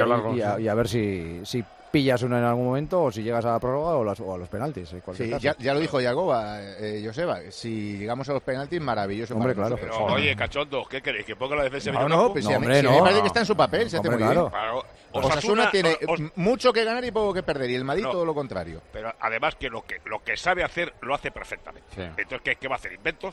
y a ver si pillas uno en algún momento, o si llegas a la prórroga o a los penaltis. Sí, ya lo dijo Yagoba, Joseba, si llegamos a los penaltis, maravilloso. Hombre, claro. Pero, oye, cachondo, ¿qué queréis? ¿Que ponga la defensa? No, pues si me parece que está en su papel, se hace muy bien. Osasuna tiene mucho que ganar y poco que perder, y el Madrid todo lo contrario. Pero además que lo que sabe hacer, lo hace perfectamente. Sí. Entonces, ¿qué va a hacer? ¿Inventos?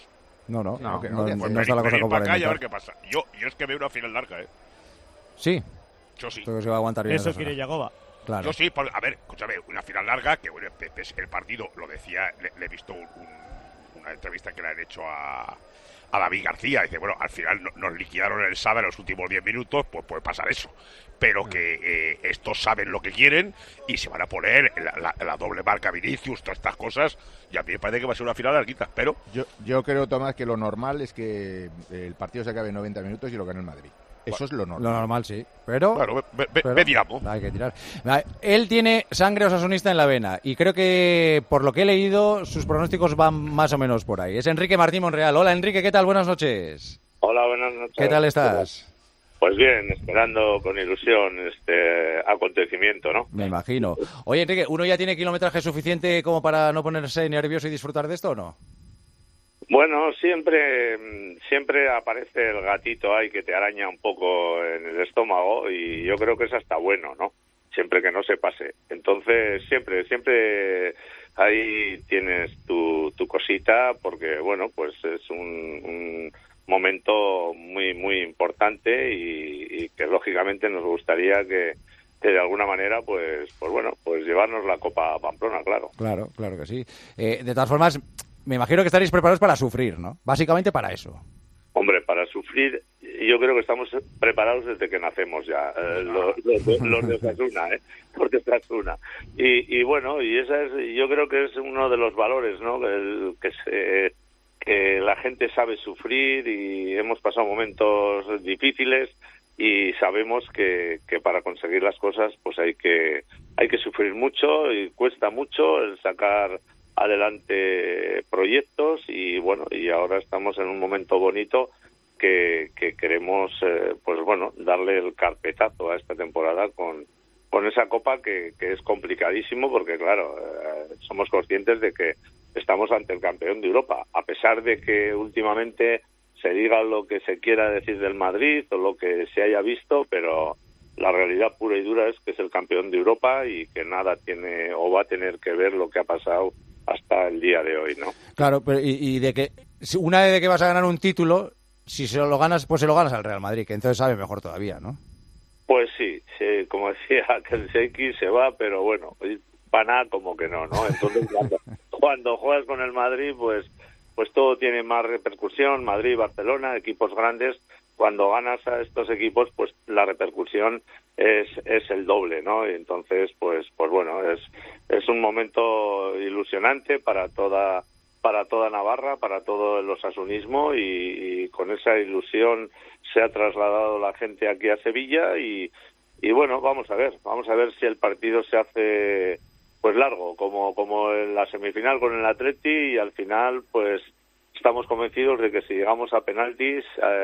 No no está la cosa como para acá y a ver qué pasa. Yo es que veo una final larga, ¿eh? Sí. Yo sí. Creo que se va a aguantar bien. Eso quiere Yagoba. Claro. Yo sí, a ver, escúchame, una final larga, que bueno, el partido, lo decía, le he visto una entrevista que le han hecho a David García, dice, bueno, al final nos liquidaron el Sada en los últimos 10 minutos, pues puede pasar eso, pero que estos saben lo que quieren y se van a poner la doble marca Vinicius, todas estas cosas, y a mí me parece que va a ser una final larguita, pero... Yo creo, Tomás, que lo normal es que el partido se acabe en 90 minutos y lo gane el Madrid. Eso es lo normal. Lo normal, sí. Pero... Claro, digamos. Hay que tirar. Él tiene sangre osasunista en la vena y creo que, por lo que he leído, sus pronósticos van más o menos por ahí. Es Enrique Martín Monreal. Hola, Enrique, ¿qué tal? Buenas noches. Hola, buenas noches. ¿Qué tal estás? Pues bien, esperando con ilusión este acontecimiento, ¿no? Me imagino. Oye, Enrique, ¿uno ya tiene kilometraje suficiente como para no ponerse nervioso y disfrutar de esto o no? Bueno, siempre aparece el gatito ahí que te araña un poco en el estómago y yo creo que es hasta bueno, ¿no? Siempre que no se pase. Entonces, siempre ahí tienes tu cosita porque, bueno, pues es un momento muy, muy importante y que lógicamente nos gustaría que de alguna manera, pues llevarnos la Copa a Pamplona, claro. Claro que sí. De todas formas, me imagino que estaréis preparados para sufrir, ¿no? Básicamente para eso. Hombre, para sufrir, yo creo que estamos preparados desde que nacemos ya, los de Osasuna, los de Osasuna. Y bueno, y esa yo creo que es uno de los valores, ¿no? Que la gente sabe sufrir y hemos pasado momentos difíciles y sabemos que para conseguir las cosas pues hay que sufrir mucho y cuesta mucho el sacar adelante proyectos y bueno, y ahora estamos en un momento bonito que queremos darle el carpetazo a esta temporada con esa copa que es complicadísimo porque claro, somos conscientes de que estamos ante el campeón de Europa, a pesar de que últimamente se diga lo que se quiera decir del Madrid o lo que se haya visto, pero la realidad pura y dura es que es el campeón de Europa y que nada tiene o va a tener que ver lo que ha pasado hasta el día de hoy, ¿no? Claro, pero y de que una vez de que vas a ganar un título, si se lo ganas, pues se lo ganas al Real Madrid, que entonces sabe mejor todavía, ¿no? Pues sí, como decía, que el Seiki se va, pero bueno, para nada como que no. Entonces cuando juegas con el Madrid, pues todo tiene más repercusión, Madrid, Barcelona, equipos grandes. Cuando ganas a estos equipos, pues la repercusión es el doble, ¿no? Y entonces, pues bueno, es un momento ilusionante para toda Navarra, para todo el osasunismo y con esa ilusión se ha trasladado la gente aquí a Sevilla y bueno, vamos a ver si el partido se hace pues largo, como en la semifinal con el Atleti y al final pues estamos convencidos de que si llegamos a penaltis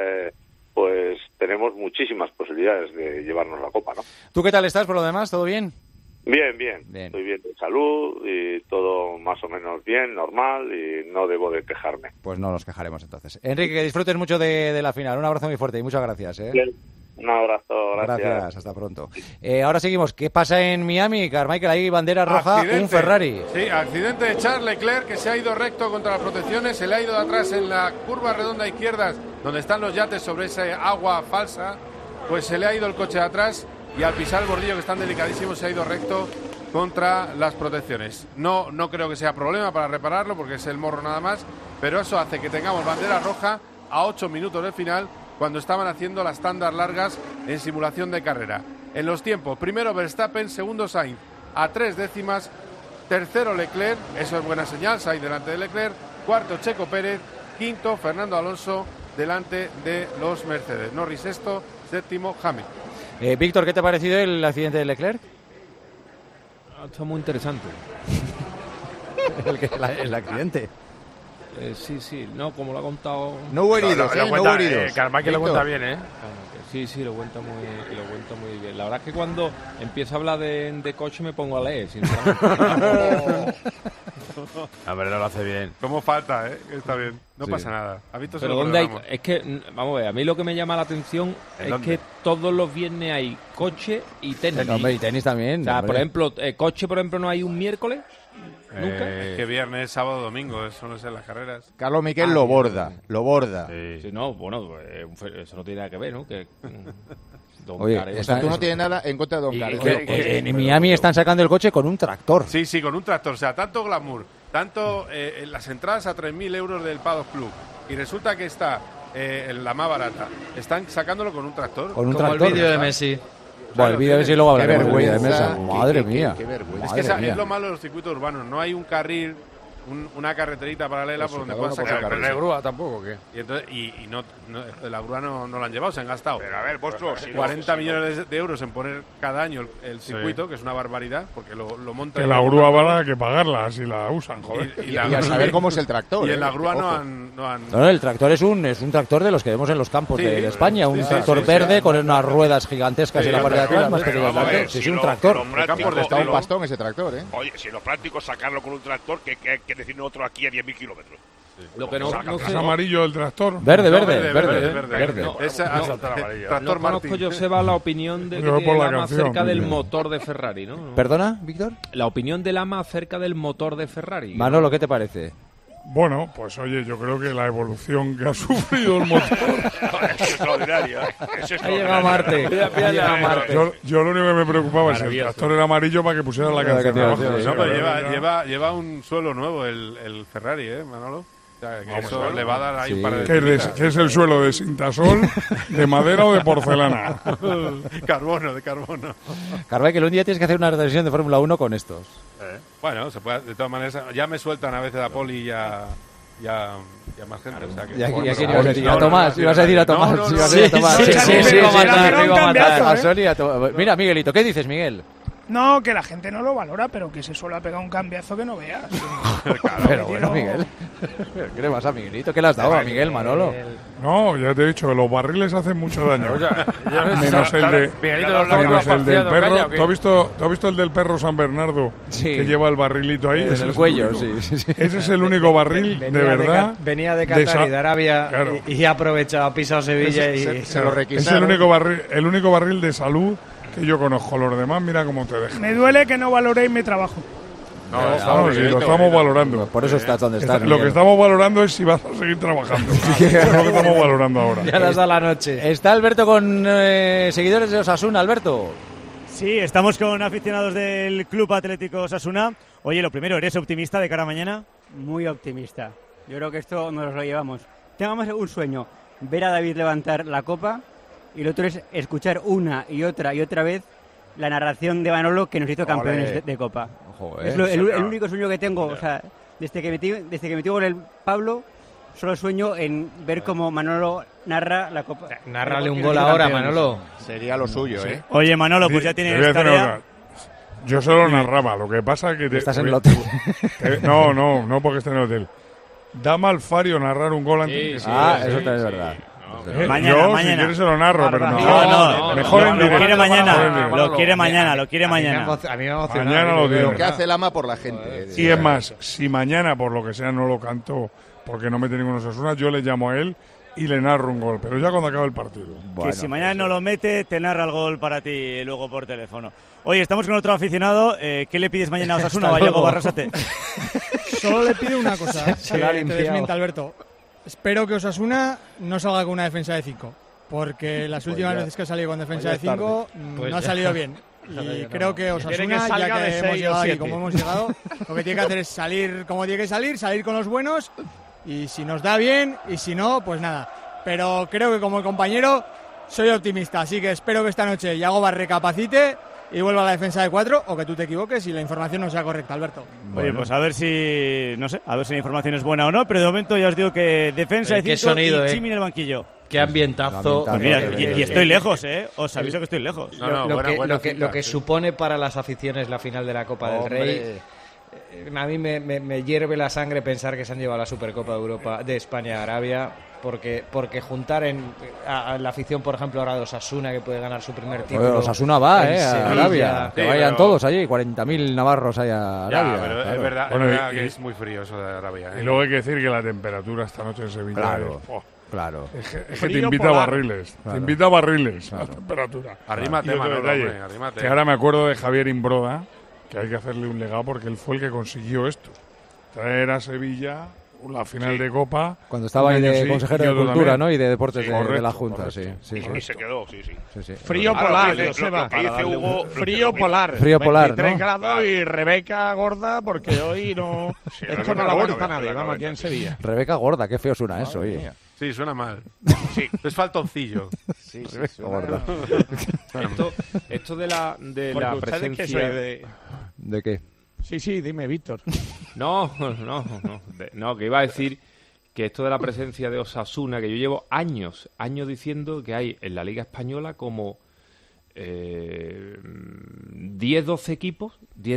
pues tenemos muchísimas posibilidades de llevarnos la copa, ¿no? ¿Tú qué tal estás por lo demás? ¿Todo bien? Bien. Estoy bien de salud y todo más o menos bien, normal y no debo de quejarme. Pues no nos quejaremos entonces. Enrique, que disfrutes mucho de la final. Un abrazo muy fuerte y muchas gracias. Bien. Un abrazo, gracias. Hasta pronto. Ahora seguimos. ¿Qué pasa en Miami, Carmichael? Hay bandera roja, un Ferrari. Sí, accidente de Charles Leclerc que se ha ido recto contra las protecciones, se le ha ido de atrás en la curva redonda izquierda donde están los yates sobre esa agua falsa, pues se le ha ido el coche de atrás y al pisar el bordillo que están delicadísimos se ha ido recto contra las protecciones. No creo que sea problema para repararlo porque es el morro nada más, pero eso hace que tengamos bandera roja a 8 minutos del final cuando estaban haciendo las tandas largas en simulación de carrera. En los tiempos, primero Verstappen, segundo Sainz, a 3 décimas, tercero Leclerc, eso es buena señal, Sainz delante de Leclerc, cuarto Checo Pérez, quinto Fernando Alonso delante de los Mercedes, Norris sexto, séptimo Hamilton. Víctor, ¿qué te ha parecido el accidente de Leclerc? Está muy interesante. el accidente. Sí, no, como lo ha contado... No hubo heridos, no hubo heridos. Carmichael lo cuenta bien, Sí, lo cuenta muy bien. La verdad es que cuando empiezo a hablar de coche me pongo a leer, sinceramente. La verdad lo hace bien. Como falta, está bien. No pasa nada. ¿Has visto? Pero ¿dónde hay? Es que, vamos a ver, a mí lo que me llama la atención es que todos los viernes hay coche y tenis. Hombre, y tenis también. O sea, por ejemplo, coche, por ejemplo, no hay un miércoles. ¿Nunca? Que viernes, sábado, domingo, eso no sé, las carreras. Carlos Miquel lo borda. Sí, no, bueno, eso no tiene nada que ver, ¿no? Que Oye, tú no tienes nada en contra de Don Carlos. En Miami están sacando el coche con un tractor. Sí, con un tractor. O sea, tanto glamour, tanto las entradas a 3.000 euros del Paddock Club. Y resulta que está la más barata. Están sacándolo con un tractor. Como el vídeo de Messi. Bueno, el vídeo de Messi luego hablaremos del vídeo de Mesa. Madre mía. Qué vergüenza. Es que es lo malo de los circuitos urbanos. No hay un carril, una carreterita paralela por donde puedas sacar. Pero no hay grúa tampoco, ¿qué? Y entonces no la grúa no la han llevado, se han gastado. Pero a ver, vosotros, 40 millones de euros en poner cada año el circuito, que es una barbaridad, porque lo montan. Que la grúa va a que pagarla si la usan, joder. Y a saber cómo es el tractor. Y en la grúa no han. No, el tractor es un tractor de los que vemos en los campos de España. Un tractor verde con unas ruedas gigantescas en la parte de atrás, más pequeño. Sí, un tractor. Está un pastón ese tractor, ¿eh? Oye, si lo práctico es sacarlo con un tractor, que decir otro aquí a 10.000 kilómetros. Lo que no ¿Es amarillo el tractor? Verde. No conozco, Joseba, la opinión de Lama acerca del motor de Ferrari, ¿no? ¿Perdona, Víctor? La opinión de Lama acerca del motor de Ferrari. Manolo, ¿qué te parece? Bueno, pues oye, yo creo que la evolución que ha sufrido el motor... Es extraordinario. Ha llegado a Marte. Yo lo único que me preocupaba es si el tractor era amarillo para que pusieran la canción abajo. No, pero lleva un suelo nuevo el Ferrari, Manolo. O sea, que eso le va a dar ahí un par de... ¿Qué es el suelo? ¿De sintasol, de madera o de porcelana? de carbono. Carvajal, que un día tienes que hacer una retransmisión de Fórmula 1 con estos. Bueno, se puede, de todas maneras, ya me sueltan a veces a Poli y a más gente. O sea que, ¿Y a quién ibas a decir? ¿A Tomás? ¿Ibas a decir a Tomás? Sí. Mira, Miguelito, ¿qué dices, Miguel? No, que la gente no lo valora, pero que se suele pegar un cambiazo que no veas. Pero bueno, Miguel. ¿Qué le pasa a Miguelito? ¿Qué le has dado a Miguel, Manolo? No, ya te he dicho que los barriles hacen mucho daño. Menos el del perro. ¿Tú has visto el del perro San Bernardo? Sí. Que lleva el barrilito ahí. En el cuello, sí. Ese es el único barril, de verdad. Venía de Qatar y de Arabia y ha aprovechado, ha pisado Sevilla y se lo requisaron. Es el único barril de salud que yo conozco. Los demás, mira cómo te dejan. Me duele que no valoréis mi trabajo. No, si lo estamos valorando. Por eso estás donde estás. Lo que estamos valorando es si vas a seguir trabajando. Es lo que estamos valorando ahora. Ya nos da la noche. Está Alberto con seguidores de Osasuna. Alberto. Sí, estamos con aficionados del Club Atlético Osasuna. Oye, lo primero, ¿eres optimista de cara a mañana? Muy optimista. Yo creo que esto nos lo llevamos. Tengamos un sueño, ver a David levantar la copa, y lo otro es escuchar una y otra vez la narración de Manolo que nos hizo campeones de Copa. Joder, es el único sueño que tengo. O sea, desde que metió con el Pablo, solo sueño en ver cómo Manolo narra la Copa. Nárrale un gol ahora, Manolo. Sería lo suyo, ¿eh? Oye, Manolo, pues ya tienes tarea. Yo se lo narraba, lo que pasa es que... Estás en el hotel. No porque esté en el hotel. Da mal fario narrar un gol antes. Eso también es verdad. Mañana. Si quieres se lo narro, pero no. Mejor en directo. Lo quiere mañana. A mí me emociona. Mañana lo tiene. Lo que hace el ama por la gente. Y es más, si mañana, por lo que sea, no lo canto porque no me tiene con Osasuna, yo le llamo a él y le narro un gol, pero ya cuando acabe el partido. Que si mañana no lo mete, te narra el gol para ti luego por teléfono. Oye, estamos con otro aficionado. ¿Qué le pides mañana a Osasuna, Gallego Barrasate? Solo le pido una cosa. Te desmienta, Alberto. Espero que Osasuna no salga con una defensa de 5, porque las últimas veces que ha salido con defensa de 5 no ha salido bien. Y creo que Osasuna, ya que hemos llegado aquí como hemos llegado, lo que tiene que hacer es salir como tiene que salir con los buenos, y si nos da bien, y si no, pues nada. Pero creo que como el compañero soy optimista, así que espero que esta noche Yagoba recapacite y vuelva a la defensa de 4, o que tú te equivoques y la información no sea correcta, Alberto. Oye, pues a ver si la información es buena o no, pero de momento ya os digo que defensa de 5 y Chimi en el banquillo. Qué ambientazo. Pues mira, y estoy lejos, os aviso que estoy lejos. Lo que supone para las aficiones la final de la Copa del Rey a mí me hierve la sangre pensar que se han llevado la Supercopa de Europa de España a Arabia, porque juntar a la afición, por ejemplo, ahora de Osasuna, que puede ganar su primer título. Bueno, Osasuna va, a Arabia. Que vayan todos allí, 40.000 navarros ahí a Arabia. Ya, pero claro. es verdad, Bueno, es verdad que es muy frío eso de Arabia. Y luego hay que decir que la temperatura esta noche en Sevilla Claro. es... Claro. Es que te invita a barriles. Claro. Te invita a barriles la temperatura. Arrímate, Y otro Manolo, detalle, hombre, arrímate. que ahora me acuerdo de Javier Imbroda, que hay que hacerle un legado porque él fue el que consiguió esto. Traer a Sevilla la final de Copa. Cuando estaba ahí de consejero de Cultura, ¿no? Y de Deportes de correcto, la Junta, correcto. sí. Y se quedó, sí. Frío polar, Joseba. Frío polar. Frío polar, 23 ¿no? grados y Rebeca gorda, porque hoy no... esto no lo aguanta nadie, vamos, aquí en Sevilla. Rebeca gorda, qué feo suena eso, oye. Sí, suena mal. Sí. Es faltoncillo. Sí, gorda. Esto de la presencia... Que soy de... ¿De qué? Sí, dime, Víctor. No, que iba a decir que esto de la presencia de Osasuna, que yo llevo años diciendo que hay en la Liga Española como 10-12 equipos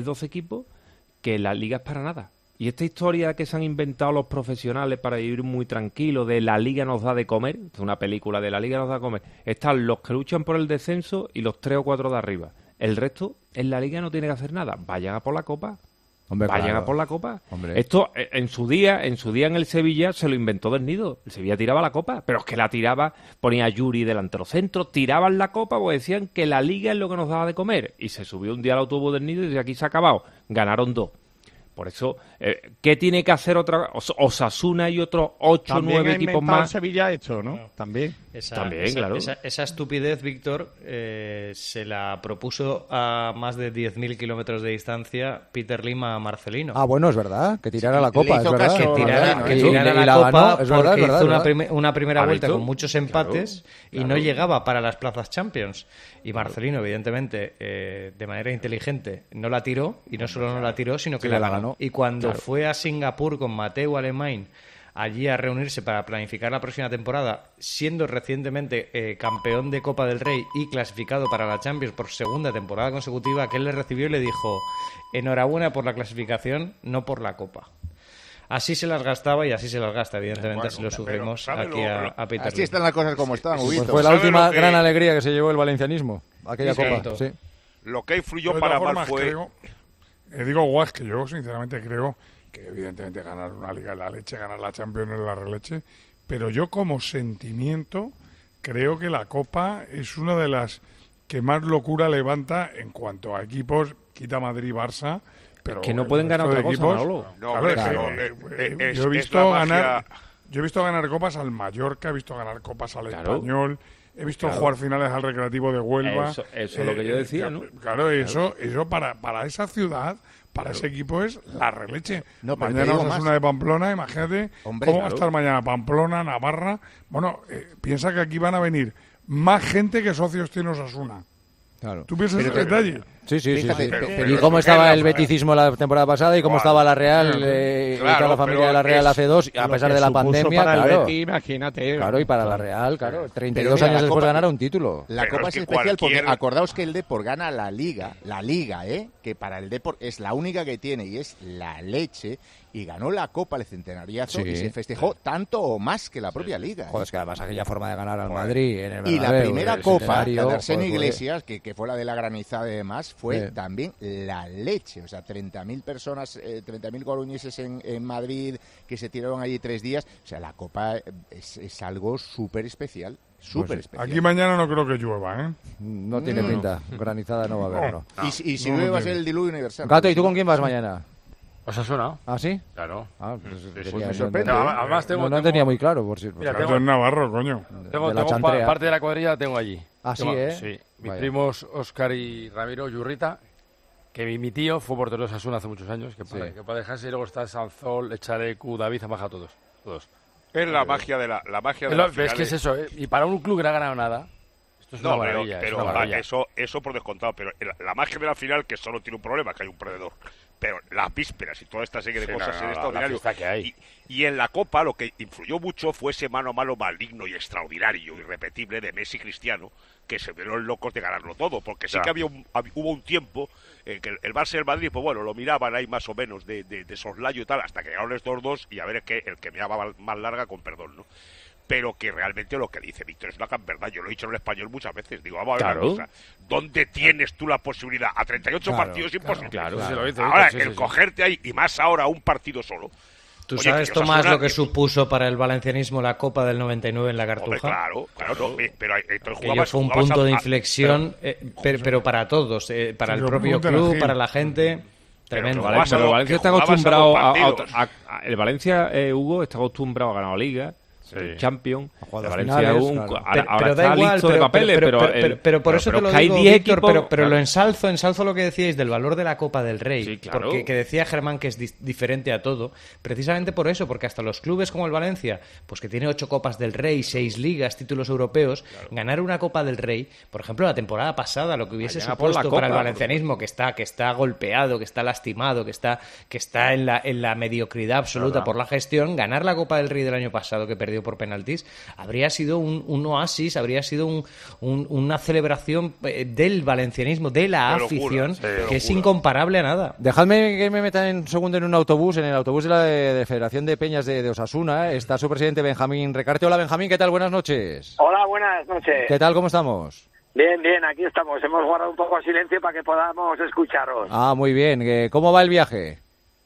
que la Liga es para nada. Y esta historia que se han inventado los profesionales para vivir muy tranquilos, de la Liga nos da de comer, es una película de la Liga nos da de comer, están los que luchan por el descenso y los 3 o 4 de arriba. El resto en la Liga no tiene que hacer nada. Vayan a por la Copa. Hombre, Vayan claro. a por la Copa. Hombre. Esto en su día en el Sevilla se lo inventó Del Nido. El Sevilla tiraba la Copa, pero es que la tiraba, ponía a Yuri delantero centro, tiraban la Copa porque decían que la Liga es lo que nos daba de comer. Y se subió un día al autobús Del Nido y dice, aquí se ha acabado. Ganaron 2. Por eso, ¿qué tiene que hacer Osasuna y otros 8 o 9 equipos más? Sevilla hecho, ¿no? También. Claro. Esa estupidez, Víctor, se la propuso a más de 10.000 kilómetros de distancia Peter Lim a Marcelino. Ah, bueno, es verdad, que tirara la Copa, es verdad. Que tirara Y la Copa ganó, es verdad, porque es verdad, hizo una primera vuelta con muchos empates y claro. no llegaba para las plazas Champions. Y Marcelino, evidentemente, de manera inteligente, no la tiró, y no solo no la tiró, sino que la ganó. Y cuando fue a Singapur con Mateu Alemany allí a reunirse para planificar la próxima temporada, siendo recientemente campeón de Copa del Rey y clasificado para la Champions por segunda temporada consecutiva, que él le recibió y le dijo: enhorabuena por la clasificación, no por la Copa. Así se las gastaba y así se las gasta, evidentemente, así lo sufrimos aquí a Peter Así Lim. están las cosas como están, Pues fue la última gran alegría que se llevó el valencianismo, aquella Copa. Sí. Lo que influyó Yo, de para todas mal formas, fue... digo, Guas, que yo sinceramente creo que evidentemente ganar una Liga es la leche, ganar la Champions es la releche, pero yo como sentimiento creo que la Copa es una de las que más locura levanta en cuanto a equipos, quita Madrid y Barça, pero que no pueden ganar otra cosa, Manolo. Yo he visto ganar copas al Mallorca, he visto ganar copas al Español, he visto jugar finales al Recreativo de Huelva. Eso es lo que yo decía, ¿no? Claro, eso para esa ciudad, para ese equipo es la releche. No, pero mañana Osasuna de Pamplona, imagínate cómo va a estar mañana Pamplona, Navarra. Bueno, piensa que aquí van a venir más gente que socios tiene Osasuna. Claro. ¿Tú piensas ese detalle? Sí. ¿Y cómo estaba el beticismo la temporada pasada y cómo estaba la Real y toda la familia de la Real hace 2, a pesar de la pandemia? Para claro. el Betis, imagínate. Claro, y para la Real, claro. 32 años después ganaron un título. La Copa es especial porque acordaos que el Depor gana la Liga, que para el Depor es la única que tiene y es la leche, y ganó la Copa el centenariazo y se festejó tanto o más que la propia Liga. Joder, es que además aquella forma de ganar al Madrid en el Bernabéu, y la primera Copa, la de Arsenio joder. Iglesias, que fue la de la granizada y demás, fue también la leche. O sea, 30.000 personas, 30.000 coruñeses en Madrid que se tiraron allí 3 días. O sea, la Copa es algo súper especial. Súper especial. Aquí mañana no creo que llueva, ¿eh? No tiene pinta. Granizada no va a haber, ¿no? Y si llueve va a ser el diluvio universal. Gato, ¿y tú con quién vas mañana? Osasuna. ¿Ah, sí? Claro. Ah, pues me sorprende. Además no tenía muy claro, por si... Gato en Navarro, coño. Tengo parte de la cuadrilla la tengo allí. Ah, sí, Sí. Mis primos Óscar y Ramiro Yurrita, que mi tío fue portero de Osasuna hace muchos años, que para dejarse, y luego está Sanzol, Echarecu, David, Zamaja, todos. Es la magia de la magia de Es que es eso, ¿eh? Y para un club que no ha ganado nada, esto es una maravilla. Pero eso por descontado, pero la magia de la final, que solo tiene un problema, que hay un perdedor. pero las vísperas y toda esta serie de cosas en extraordinario. Y en la Copa lo que influyó mucho fue ese mano a mano maligno y extraordinario, irrepetible de Messi y Cristiano, que se vieron locos de ganarlo todo, porque sí que hubo un tiempo que el Barça y el Madrid, pues bueno, lo miraban ahí más o menos de soslayo y tal, hasta que llegaron estos dos y a ver el que me daba más larga, con perdón, ¿no? Pero que realmente lo que dice Víctor es una gran verdad. Yo lo he dicho en el español muchas veces. Digo, vamos a ver una cosa. ¿Dónde tienes tú la posibilidad? A 38 partidos es imposible. Ahora, cogerte ahí, y más ahora, un partido solo. ¿Tú sabes, Tomás, lo que supuso para el valencianismo la Copa del 99 en la Cartuja? Claro, no, pero entonces fue un punto de inflexión, pero para todos, para el propio club, para la gente. Tremendo. Pero Valencia está acostumbrado el Valencia, Hugo, está acostumbrado a ganar la Liga. El Champions, Valencia ahora está listo de papeles, pero por eso te lo digo, Víctor, pero lo ensalzo lo que decíais del valor de la Copa del Rey, sí, claro. Porque que decía Germán que es diferente a todo, precisamente por eso, porque hasta los clubes como el Valencia, pues que tiene 8 Copas del Rey, 6 ligas, títulos europeos, ganar una Copa del Rey, por ejemplo, la temporada pasada, lo que hubiese supuesto para el valencianismo, que está golpeado, que está lastimado, que está en la mediocridad absoluta por la gestión, ganar la Copa del Rey del año pasado, que perdió por penaltis, habría sido un oasis, habría sido una celebración del valencianismo, de la afición, que es incomparable a nada. Dejadme que me meta un segundo en un autobús, en el autobús de la Federación de Peñas de Osasuna, está su presidente Benjamín Recarte. Hola, Benjamín, ¿qué tal? Buenas noches. Hola, buenas noches. ¿Qué tal? ¿Cómo estamos? Bien, aquí estamos. Hemos guardado un poco de silencio para que podamos escucharos. Muy bien. ¿Cómo va el viaje?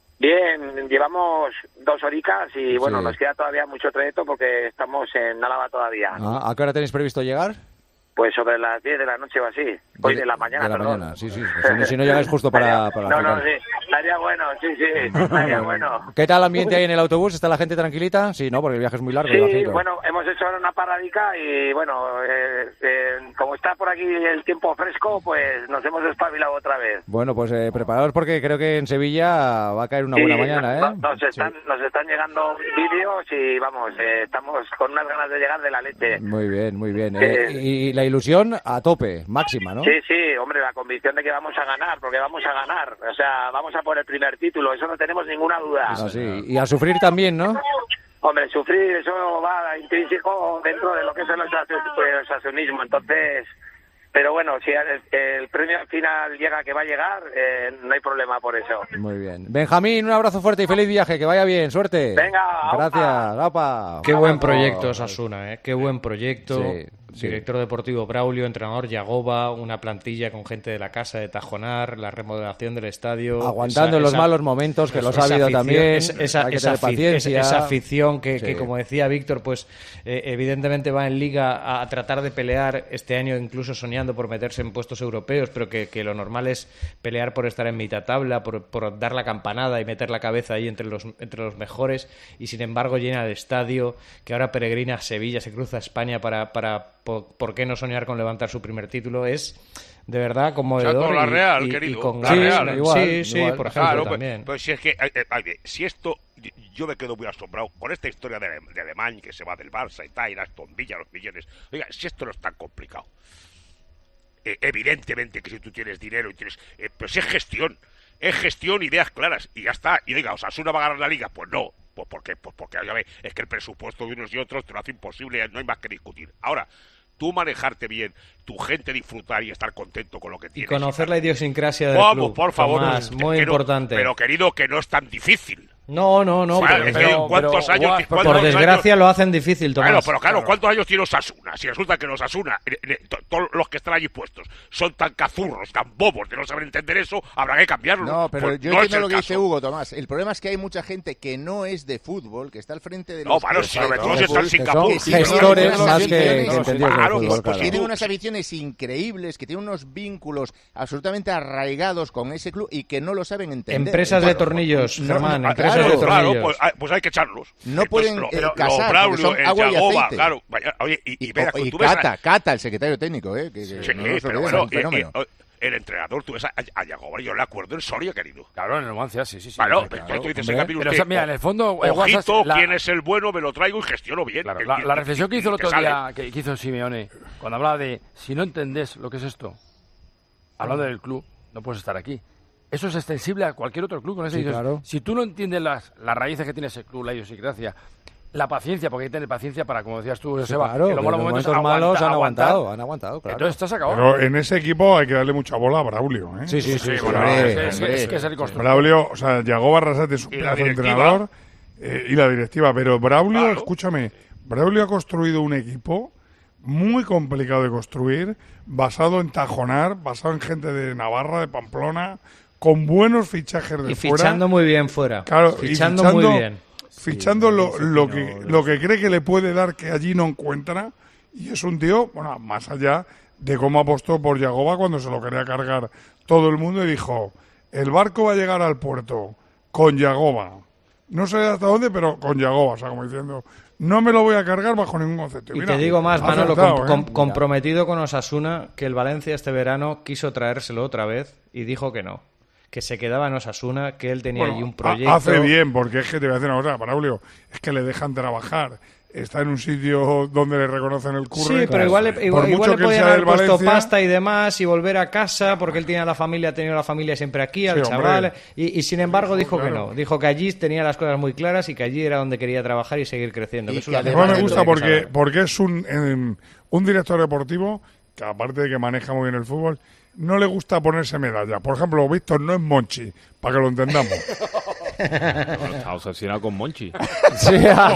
Bien, llevamos 2 horicas y bueno, nos queda todavía mucho trayecto porque estamos en Álava todavía. ¿A qué hora tenéis previsto llegar? Pues sobre las 10 de la noche o así. Hoy de la mañana, perdón. Sí. Si no llegáis justo para No, sí. Estaría bueno, sí. Estaría bueno. ¿Qué tal el ambiente ahí en el autobús? ¿Está la gente tranquilita? Sí, ¿no? Porque el viaje es muy largo. Sí, bueno, hemos hecho ahora una paradica y bueno, como está por aquí el tiempo fresco, pues nos hemos espabilado otra vez. Bueno, pues preparados porque creo que en Sevilla va a caer una buena mañana, ¿eh? Nos están llegando vídeos y vamos, estamos con unas ganas de llegar de la leche. Muy bien. Y la ilusión a tope, máxima, ¿no? Sí, hombre, la convicción de que vamos a ganar, porque vamos a ganar. O sea, vamos a por el primer título, eso no tenemos ninguna duda. Y a sufrir también, ¿no? Hombre, sufrir, eso va intrínseco dentro de lo que es el osasunismo. Entonces, pero bueno, si el premio al final llega, que va a llegar, no hay problema por eso. Muy bien. Benjamín, un abrazo fuerte y feliz viaje, que vaya bien, suerte. Venga, gracias, Aupa. Qué buen proyecto Osasuna, qué buen proyecto. Director deportivo Braulio, entrenador Yagoba, una plantilla con gente de la casa de Tajonar, la remodelación del estadio. Aguantando los malos momentos, que los ha habido también. Esa afición que como decía Víctor, pues evidentemente va en Liga a tratar de pelear este año, incluso soñando por meterse en puestos europeos, pero que lo normal es pelear por estar en mitad tabla, por dar la campanada y meter la cabeza ahí entre los mejores, y sin embargo llena el estadio, que ahora peregrina a Sevilla, se cruza a España para ¿por qué no soñar con levantar su primer título? Es de verdad conmovedor. Con la Real, querido. Con la Real. Igual, por ejemplo, también. Pues si es que, si esto, yo me quedo muy asombrado con esta historia de Alemán, que se va del Barça y tal, y Aston Villa, los millones. Oiga, si esto no es tan complicado. Evidentemente que si tú tienes dinero y tienes... pero si es gestión, ideas claras, y ya está. Y oiga, ¿Osasuna va a ganar la Liga? Pues no. Pues ¿por qué? Pues porque ya ves, es que el presupuesto de unos y otros te lo hace imposible, no hay más que discutir. Ahora, tú manejarte bien, tu gente disfrutar y estar contento con lo que tienes. Y conocer la idiosincrasia del club. Por favor, Tomás, muy importante. Pero querido, que no es tan difícil. No. ¿Cuántos años? Por desgracia lo hacen difícil, Tomás. Bueno, pero claro, ¿cuántos años tiene Osasuna? Si resulta que los Osasuna, todos los que están allí puestos, son tan cazurros, tan bobos de no saber entender eso, habrá que cambiarlo. No, pero yo entiendo lo que dice Hugo, Tomás. El problema es que hay mucha gente que no es de fútbol, que está al frente de los... sobre todo si está en Singapur. Gestores más que entendidos del fútbol, pues tienen unas aficiones increíbles, que tienen unos vínculos absolutamente arraigados con ese club y que no lo saben entender. Empresas de tornillos, Germán, empresas de tornillos. Pues hay que echarlos. No pueden casar, porque son agua y aceite. Claro, oye, y Cata, el secretario técnico, pero bueno, el entrenador, tú ves a Yagoba, yo le acuerdo en Soria, querido. Claro, en el Numancia, sí. Claro, pero tú dices, pero mira, en el fondo... Ojito, quién es el bueno, me lo traigo y gestiono bien. Claro, la reflexión que hizo el otro día, que hizo Simeone, cuando hablaba de, si no entendés lo que es esto, hablando del club, no puedes estar aquí. eso es extensible a cualquier otro club. Con eso dices, claro. Si tú no entiendes las raíces que tiene ese club, la idiosincrasia, la paciencia, porque hay que tener paciencia para, como decías tú, Seba, claro, en los malos momentos malos han aguantado, claro. Entonces estás acabado. Pero en ese equipo hay que darle mucha bola a Braulio, ¿eh? Sí. Es que es el constructor. Braulio, o sea, Yagoba Arrasate es un pedazo de entrenador y la directiva, pero Braulio, escúchame, Braulio ha construido un equipo muy complicado de construir, basado en Tajonar, basado en gente de Navarra, de Pamplona, con buenos fichajes de fuera. Y fichando muy bien fuera. Claro, fichando muy bien. Fichando lo que cree que le puede dar que allí no encuentra, y es un tío, bueno, más allá de cómo apostó por Yagoba cuando se lo quería cargar todo el mundo y dijo, el barco va a llegar al puerto con Yagoba, no sé hasta dónde, pero con Yagoba, o sea, como diciendo, no me lo voy a cargar bajo ningún concepto. Y mira, te digo más, Manolo, comprometido con Osasuna, que el Valencia este verano quiso traérselo otra vez y dijo que no. Que se quedaba en Osasuna, que él tenía allí un proyecto. Hace bien, porque es que te voy a decir una cosa, Braulio, es que le dejan trabajar. Está en un sitio donde le reconocen el curro. Sí, pero igual le podían haber puesto pasta y demás y volver a casa, porque él tenía ha tenido la familia siempre aquí, al chaval. Y sin embargo dijo que no. Dijo que allí tenía las cosas muy claras y que allí era donde quería trabajar y seguir creciendo. Y que además me gusta porque es un director deportivo que, aparte de que maneja muy bien el fútbol, no le gusta ponerse medalla. Por ejemplo, Víctor no es Monchi, para que lo entendamos. Está obsesionado con Monchi. Sí.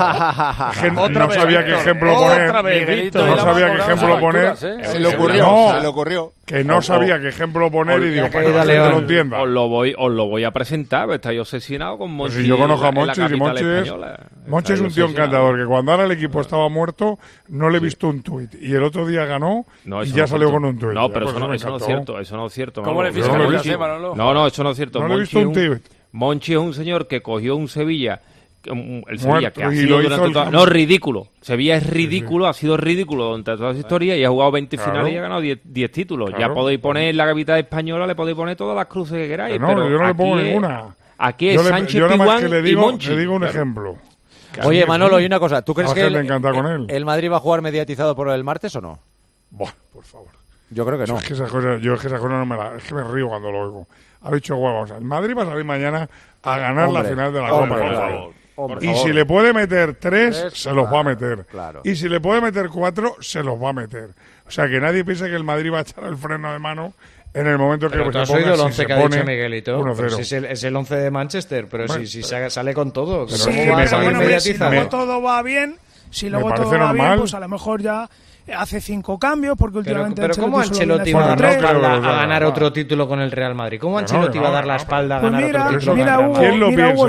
No sabía qué ejemplo poner. No sabía qué ejemplo poner. Se le ocurrió. Que no sabía qué ejemplo poner y digo, para que la gente lo entienda. Os lo voy a presentar, estáis obsesionado con Monchi. Pues si yo conozco a Monchi, Monchi es un tío encantador, que cuando ahora el equipo estaba muerto, no le he visto un tuit. Y el otro día ganó y ya salió con un tuit. No, pero eso no es cierto. Eso no es cierto. ¿Cómo le fiscalizas, Manolo? No, eso no es cierto. No le he visto un tuit. Monchi es un señor que cogió un Sevilla, el Sevilla que ha sido no, ridículo. Sevilla es ridículo, ha sido ridículo durante toda su historia y ha jugado 20 finales y ha ganado 10 títulos. Ya podéis poner en la capital española, le podéis poner todas las cruces que queráis. Pero yo no le pongo ninguna. Aquí es Sánchez Pizjuán y Monchi. Le digo un ejemplo. Oye, Manolo, y una cosa, ¿tú crees que el Madrid va a jugar mediatizado por el martes o no? Buah, por favor. Yo creo que no. Es que esas cosas no me es que me río cuando lo oigo. Ha dicho huevos. El Madrid va a salir mañana a ganar la final de la Copa. Por favor. Y si le puede meter 3, se los va a meter. Claro. Y si le puede meter 4, se los va a meter. O sea, que nadie piense que el Madrid va a echar el freno de mano en el momento que se ponga. ¿Has oído el 11 que ha dicho Miguelito? 1-0. Si es el 11 de Manchester, pero bueno, si sale con todo. Si luego todo va bien, pues a lo mejor ya hace 5 cambios, porque últimamente pero ¿cómo Ancelotti va a dar la espalda a ganar otro título con el Real Madrid? ¿Cómo Ancelotti va a dar la espalda a ganar otro título con el Real Madrid? Mira, Hugo,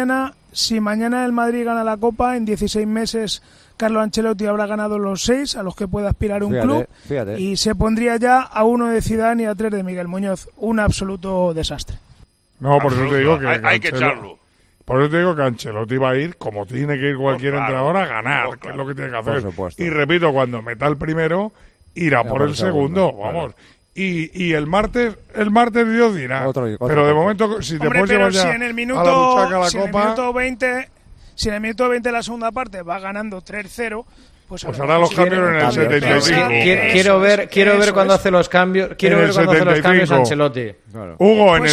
si mañana el Madrid gana la Copa, en 16 meses Carlo Ancelotti habrá ganado los 6 a los que puede aspirar un club y se pondría ya a 1 de Zidane y a 3 de Miguel Muñoz. Un absoluto desastre. No, por eso te digo que hay que echarlo. Por eso te digo que Ancelotti va a ir, como tiene que ir cualquier entrenador, a ganar, que es lo que tiene que hacer. Y repito, cuando meta el primero, irá por el segundo, vamos. Y el martes Dios dirá. Pero de momento, si te puedes llevar ya a la buchaca la Copa... Si en el minuto 20 de la segunda parte va ganando 3-0... Pues hará los cambios en el 75. Quiero ver cuando hace los cambios. Quiero ver cuando hace los cambios Ancelotti. Claro. Hugo, en el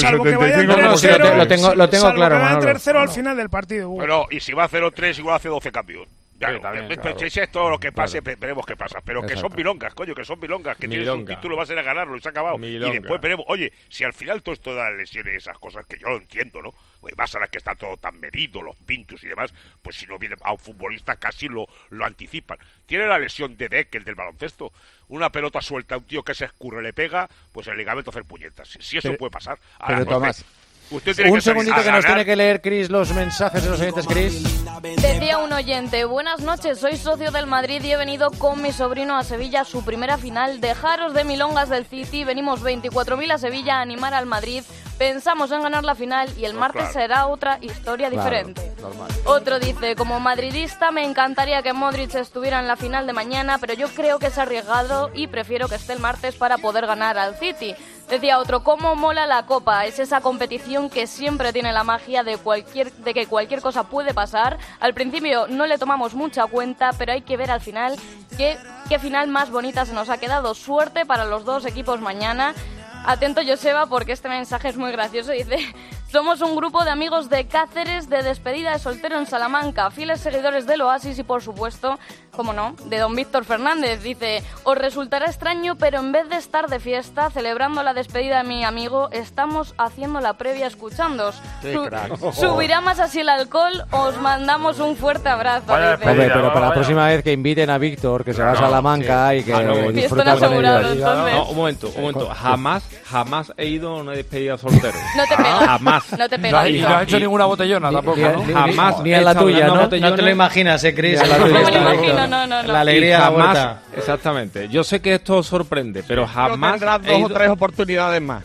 75. Lo tengo claro. Que vaya 3-0 al final del partido, Hugo. Pero, y si va 0-3, igual hace 12 cambios. Si es todo lo que pase, veremos qué pasa. Pero que son milongas, coño, que son milongas. Que tienes un título, va a ser a ganarlo y se ha acabado. Y después veremos. Oye, si al final todo esto da lesiones y esas cosas, que yo lo entiendo, ¿no? Pues más a la que está todo tan medido, los pintus y demás, pues si no viene a un futbolista casi lo anticipan. Tiene la lesión de Deck, el del baloncesto. Una pelota suelta, un tío que se escurre, le pega, pues el ligamento hace puñetas. Si eso puede pasar. Ahora, pero Tomás, un segundito que nos tiene que leer Cris los mensajes de los oyentes, Cris. Decía un oyente: buenas noches, soy socio del Madrid y he venido con mi sobrino a Sevilla a su primera final. Dejaros de milongas del City, venimos 24.000 a Sevilla a animar al Madrid. Pensamos en ganar la final y el martes será otra historia diferente. Otro dice: como madridista me encantaría que Modric estuviera en la final de mañana, pero yo creo que es arriesgado y prefiero que esté el martes para poder ganar al City. Decía otro: cómo mola la Copa, es esa competición que siempre tiene la magia de que cualquier cosa puede pasar. Al principio no le tomamos mucha cuenta, pero hay que ver al final qué final más bonita se nos ha quedado. Suerte para los dos equipos mañana. Atento, Joseba, porque este mensaje es muy gracioso. Dice: somos un grupo de amigos de Cáceres de despedida de soltero en Salamanca, fieles seguidores del Oasis y, por supuesto, como no, de don Víctor Fernández. Dice: os resultará extraño, pero en vez de estar de fiesta celebrando la despedida de mi amigo, estamos haciendo la previa escuchándoos. Subirá más así el alcohol, os mandamos un fuerte abrazo. Hombre, pero para la próxima vez que inviten a Víctor, que se va a Salamanca y que disfruta con ellos. No, un momento. Jamás he ido a una despedida soltero. No te pegas. Jamás. No te pegas. Y no has hecho ninguna botellona tampoco, ¿no? Jamás. Ni en la tuya, ¿no? No te lo imaginas, Chris. No me lo imagino, no. La alegría de la vuelta. Exactamente. Yo sé que esto os sorprende, pero jamás tendrás 2 o 3 oportunidades más.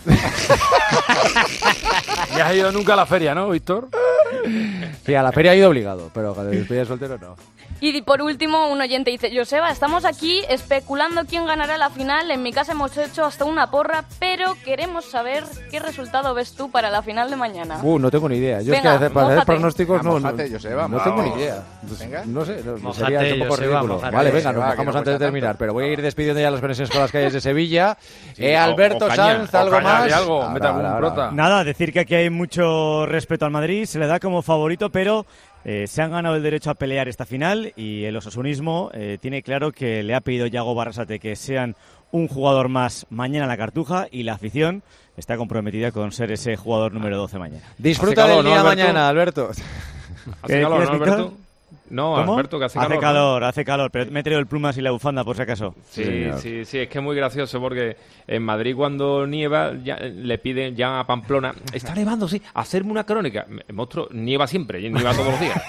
Ni has ido nunca a la feria, ¿no, Víctor? Sí, a la feria ha ido obligado, pero a la despedida de soltero no. Y por último, un oyente dice: Joseba, estamos aquí especulando quién ganará la final. En mi casa hemos hecho hasta una porra, pero queremos saber qué resultado ves tú para la final de mañana. No tengo ni idea. Yo Venga, es que para hacer pronósticos Mójate, Joseba, no tengo ni idea. Venga. No sé, Mójate, sería un poco Joseba, ridículo. mójate. Vale, venga, nos Joseba, mojamos que no antes de cuesta terminar, tanto. pero voy a ir despidiendo ya las conexiones con las calles de Sevilla. Alberto Ocaña, Sanz, algo Ocaña, más. di algo, mete algún Ahora. prota. Nada, decir que aquí hay mucho respeto al Madrid, se le da como favorito, pero se han ganado el derecho a pelear esta final y el osasunismo tiene claro que le ha pedido Yago Barrasate que sean un jugador más mañana en la Cartuja y la afición está comprometida con ser ese jugador número 12 mañana. Disfruta del día mañana, Alberto. ¿Hace calor, no, Alberto? No, ¿Cómo? Alberto, que hace calor. Hace calor, pero me he traído el plumas y la bufanda por si acaso. Sí, es que es muy gracioso porque en Madrid cuando nieva ya, le piden ya a Pamplona, está nevando, sí, hacerme una crónica. El monstruo nieva siempre, nieva todos los días.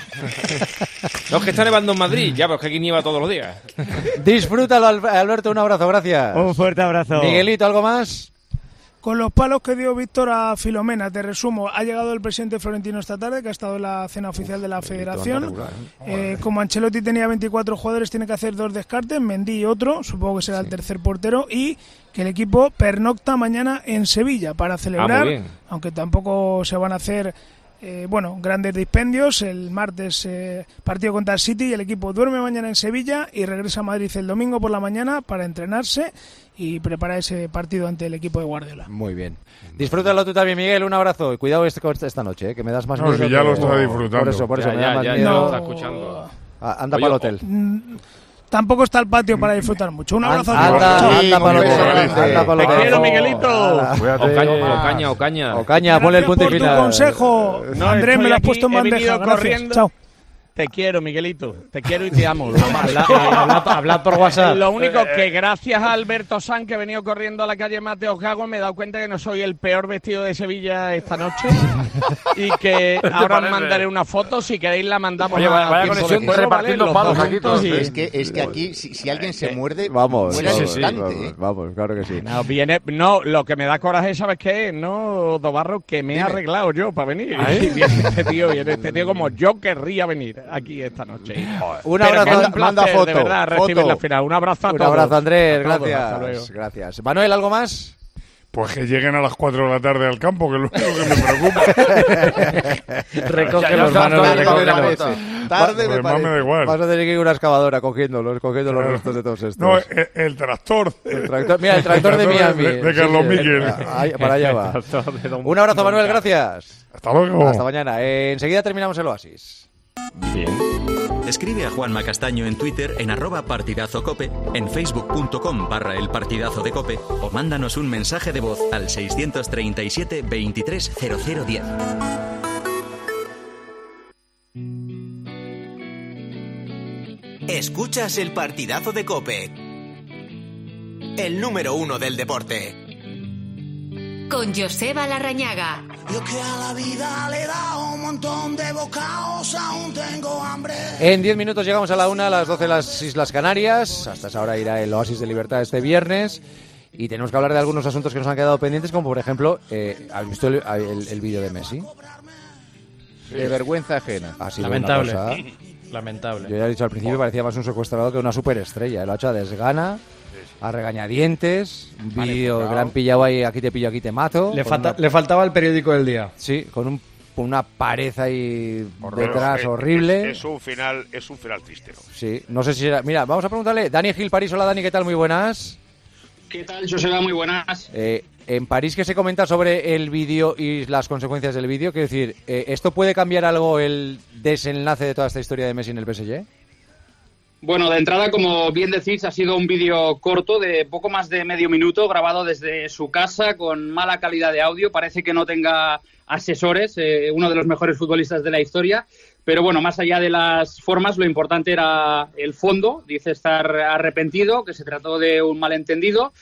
No, es que está nevando en Madrid, ya, pero es que aquí nieva todos los días. Disfrútalo, Alberto, un abrazo, gracias. Un fuerte abrazo. Miguelito, ¿algo más? Con los palos que dio Víctor a Filomena, te resumo, ha llegado el presidente Florentino esta tarde, que ha estado en la cena oficial de la Federación. Como Ancelotti tenía 24 jugadores, tiene que hacer 2 descartes, Mendy y otro, supongo que será el tercer portero, y que el equipo pernocta mañana en Sevilla para celebrar, aunque tampoco se van a hacer grandes dispendios. El martes partido contra el City y el equipo duerme mañana en Sevilla y regresa a Madrid el domingo por la mañana para entrenarse y preparar ese partido ante el equipo de Guardiola. Muy bien. Disfrútalo tú también, Miguel. Un abrazo y cuidado esta noche, que me das más No, miedo. si ya lo está disfrutando. Por eso me da más miedo. Lo está escuchando. Anda para el hotel. Tampoco está el patio para disfrutar mucho. Un abrazo a Anda para el hotel. Te quiero, Miguelito. Ocaña, ponle el punto y final. Por tu consejo. No, Andrés, me lo has puesto en he venido bandeja. corriendo. Chao. Te quiero, Miguelito. Te quiero y te amo. Hablad por WhatsApp. Lo único que gracias a Alberto Sanz, que he venido corriendo a la calle Mateo Gago, me he dado cuenta que no soy el peor vestido de Sevilla esta noche y que ahora os mandaré una foto. Si queréis la mandamos. Oye, vaya conexión, repartiendo palos aquí todos. Es que aquí, si alguien se muerde, vamos, muere al instante. Vamos, claro que sí. No, lo que me da coraje, ¿sabes qué? No, Dobarro, que me he arreglado yo para venir. Y viene este tío como yo querría venir aquí esta noche. Un abrazo, manda foto. De verdad, recibir la final. Un abrazo a todos. Un abrazo, Andrés. Todos, gracias. Gracias. Manuel, ¿algo más? Pues que lleguen a las 4 de la tarde al campo, que es lo único que me preocupa. Recoge los manos. Tarde me parece. Me da igual. Vas a tener que ir a una excavadora cogiendo los restos de todos estos. No, el tractor. Mira, el tractor de Miami. De Carlos Miguel. Para allá va. Un abrazo, Manuel, gracias. Hasta luego. Hasta mañana. Enseguida terminamos el Oasis. Bien. Escribe a Juanma Castaño en Twitter en @partidazocope, en facebook.com/elpartidazo de Cope o mándanos un mensaje de voz al 637 23 0010. Escuchas el Partidazo de Cope, el número 1 del deporte. Con Joseba Larrañaga. Yo que a la vida le he dado un montón de bocados, aún tengo hambre. En 10 minutos llegamos a la 1, a las 12 de las Islas Canarias. Hasta esa hora irá el Oasis de Libertad este viernes. Y tenemos que hablar de algunos asuntos que nos han quedado pendientes, como por ejemplo, ¿has visto el vídeo de Messi? De vergüenza ajena. Ha sido lamentable. Una cosa... Lamentable. Yo ya he dicho al principio, parecía más un secuestrador que una superestrella. Lo ha hecho a desgana, a regañadientes. Un vídeo que le han pillado ahí, aquí te pillo, aquí te mato. Le faltaba el periódico del día. Sí, con una pared ahí detrás horrible. Es un final triste, ¿no? Sí, no sé si era... Mira, vamos a preguntarle. Dani Gil París, hola Dani, ¿qué tal? Muy buenas. ¿Qué tal, Joseba? Muy buenas. en París, ¿qué se comenta sobre el vídeo y las consecuencias del vídeo? Quiero decir, ¿esto puede cambiar algo el desenlace de toda esta historia de Messi en el PSG? Bueno, de entrada, como bien decís, ha sido un vídeo corto de poco más de medio minuto, grabado desde su casa con mala calidad de audio. Parece que no tenga asesores, uno de los mejores futbolistas de la historia. Pero bueno, más allá de las formas, lo importante era el fondo. Dice estar arrepentido, que se trató de un malentendido.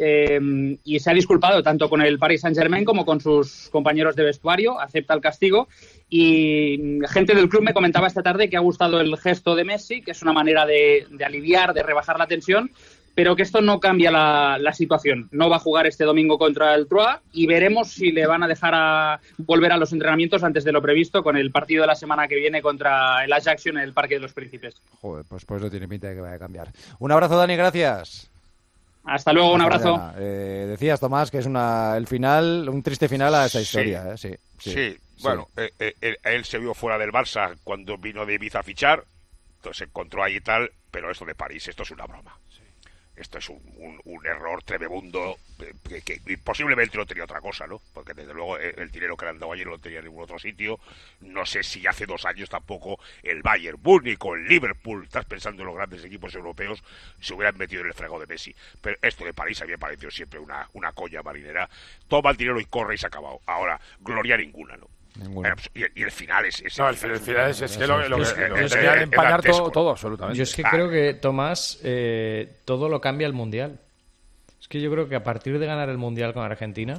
Y se ha disculpado tanto con el Paris Saint-Germain como con sus compañeros de vestuario, acepta el castigo. Y gente del club me comentaba esta tarde que ha gustado el gesto de Messi, que es una manera de aliviar, de rebajar la tensión, pero que esto no cambia la situación. No va a jugar este domingo contra el Troyes y veremos si le van a dejar volver a los entrenamientos antes de lo previsto con el partido de la semana que viene contra el Ajax en el Parque de los Príncipes. Joder, pues no tiene pinta de que vaya a cambiar. Un abrazo, Dani, gracias. Hasta luego, un abrazo. Decías, Tomás, que es el final, un triste final a esta historia. Sí. Bueno, él se vio fuera del Barça cuando vino de Ibiza a fichar, entonces se encontró ahí y tal, pero esto de París, esto es una broma. Esto es un error tremebundo que posiblemente no tenía otra cosa, ¿no? Porque desde luego el dinero que le han dado ayer no lo tenía en ningún otro sitio. No sé si hace 2 años tampoco el Bayern Múnich o el Liverpool, estás pensando en los grandes equipos europeos, se hubieran metido en el fregado de Messi. Pero esto de París a mí me parecido siempre una coña marinera. Toma el dinero y corre y se ha acabado. Ahora, gloria ninguna, ¿no? Y el final es no, el final es que lo que tenía que empañar todo, absolutamente. Yo es que creo que, Tomás, todo lo cambia el Mundial. Es que yo creo que a partir de ganar el Mundial con Argentina,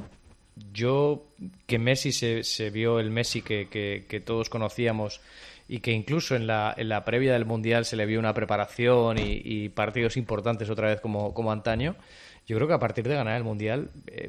que Messi se vio el Messi que todos conocíamos y que incluso en la previa del Mundial se le vio una preparación y partidos importantes otra vez como antaño, yo creo que a partir de ganar el Mundial,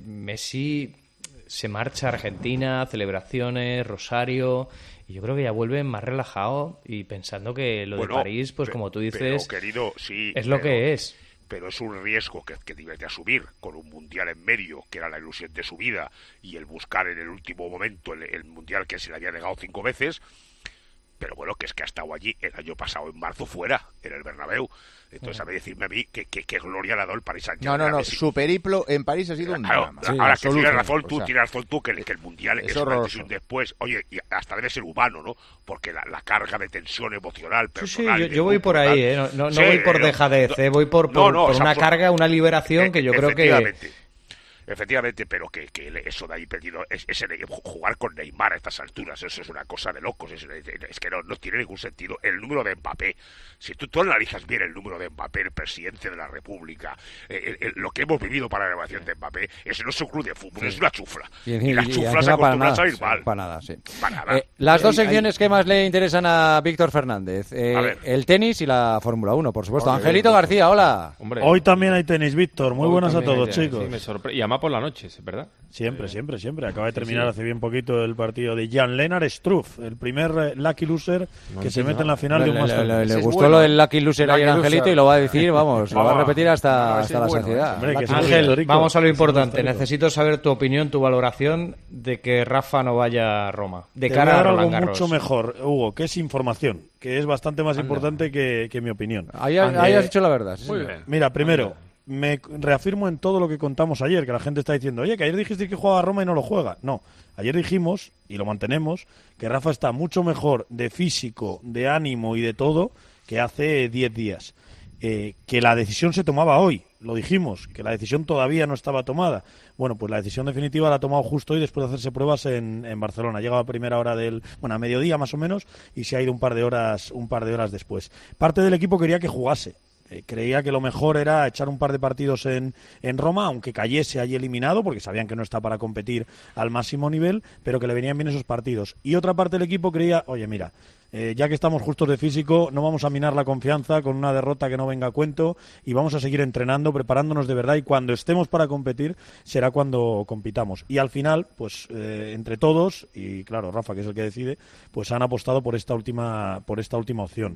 Messi se marcha a Argentina, celebraciones, Rosario, y yo creo que ya vuelve más relajado y pensando que lo de París, pues como tú dices, pero, querido, sí, es lo que es. Pero es un riesgo que tiene que asumir con un Mundial en medio, que era la ilusión de su vida, y el buscar en el último momento el Mundial que se le había negado 5 veces. Pero bueno, que es que ha estado allí el año pasado en marzo fuera, en el Bernabéu. Entonces, a ver, decirme a mí que gloria le ha dado el Paris Saint-Germain. No, su periplo en París ha sido un drama. Ahora que tienes razón tú, que el Mundial es un antes y un después. Oye, y hasta debe ser humano, ¿no? Porque la carga de tensión emocional, personal... Sí, yo voy por ahí, no voy por dejadez, voy por una carga, una liberación que yo creo que... Efectivamente, pero que eso de ahí perdido, jugar con Neymar a estas alturas, eso es una cosa de locos, es que no tiene ningún sentido. El número de Mbappé, si tú analizas bien el número de Mbappé, el presidente de la República, lo que hemos vivido para la renovación de Mbappé, eso no es un club de fútbol, es una chufla. Y las chuflas se acostumbran a salir mal. Para nada. Las dos secciones que más le interesan a Víctor Fernández, el tenis y la Fórmula 1, por supuesto. Angelito García, hola. Hombre. Hoy también hay tenis, Víctor. Muy buenas a todos, chicos. Sí, me sorprende. Y además por la noche, ¿verdad? Siempre. Acaba de terminar hace bien poquito el partido de Jan-Lennard Struff, el primer lucky loser que se mete en la final de un Master. Le gustó lo del lucky loser ahí a Angelito y lo va a decir, lo va a repetir hasta la saciedad. Ángel, vamos a lo importante. Necesito saber tu opinión, tu valoración de que Rafa no vaya a Roma. De cara a Roland Garros. Mucho mejor, Hugo, que es información, que es bastante más importante que mi opinión. Ahí has dicho la verdad. Muy bien. Mira, primero... Me reafirmo en todo lo que contamos ayer, que la gente está diciendo, oye, que ayer dijiste que jugaba a Roma y no lo juega. No, ayer dijimos, y lo mantenemos, que Rafa está mucho mejor de físico, de ánimo y de todo que hace 10 días. Que la decisión se tomaba hoy, lo dijimos, que la decisión todavía no estaba tomada. Bueno, pues la decisión definitiva la ha tomado justo hoy después de hacerse pruebas en Barcelona. Ha llegado a primera hora a mediodía más o menos, y se ha ido un par de horas después. Parte del equipo quería que jugase. Creía que lo mejor era echar un par de partidos en Roma, aunque cayese allí eliminado, porque sabían que no está para competir al máximo nivel, pero que le venían bien esos partidos. Y otra parte del equipo creía, oye, mira, ya que estamos justos de físico, no vamos a minar la confianza con una derrota que no venga a cuento y vamos a seguir entrenando, preparándonos de verdad, y cuando estemos para competir será cuando compitamos. Y al final, pues entre todos, y claro, Rafa, que es el que decide, pues han apostado por esta última opción.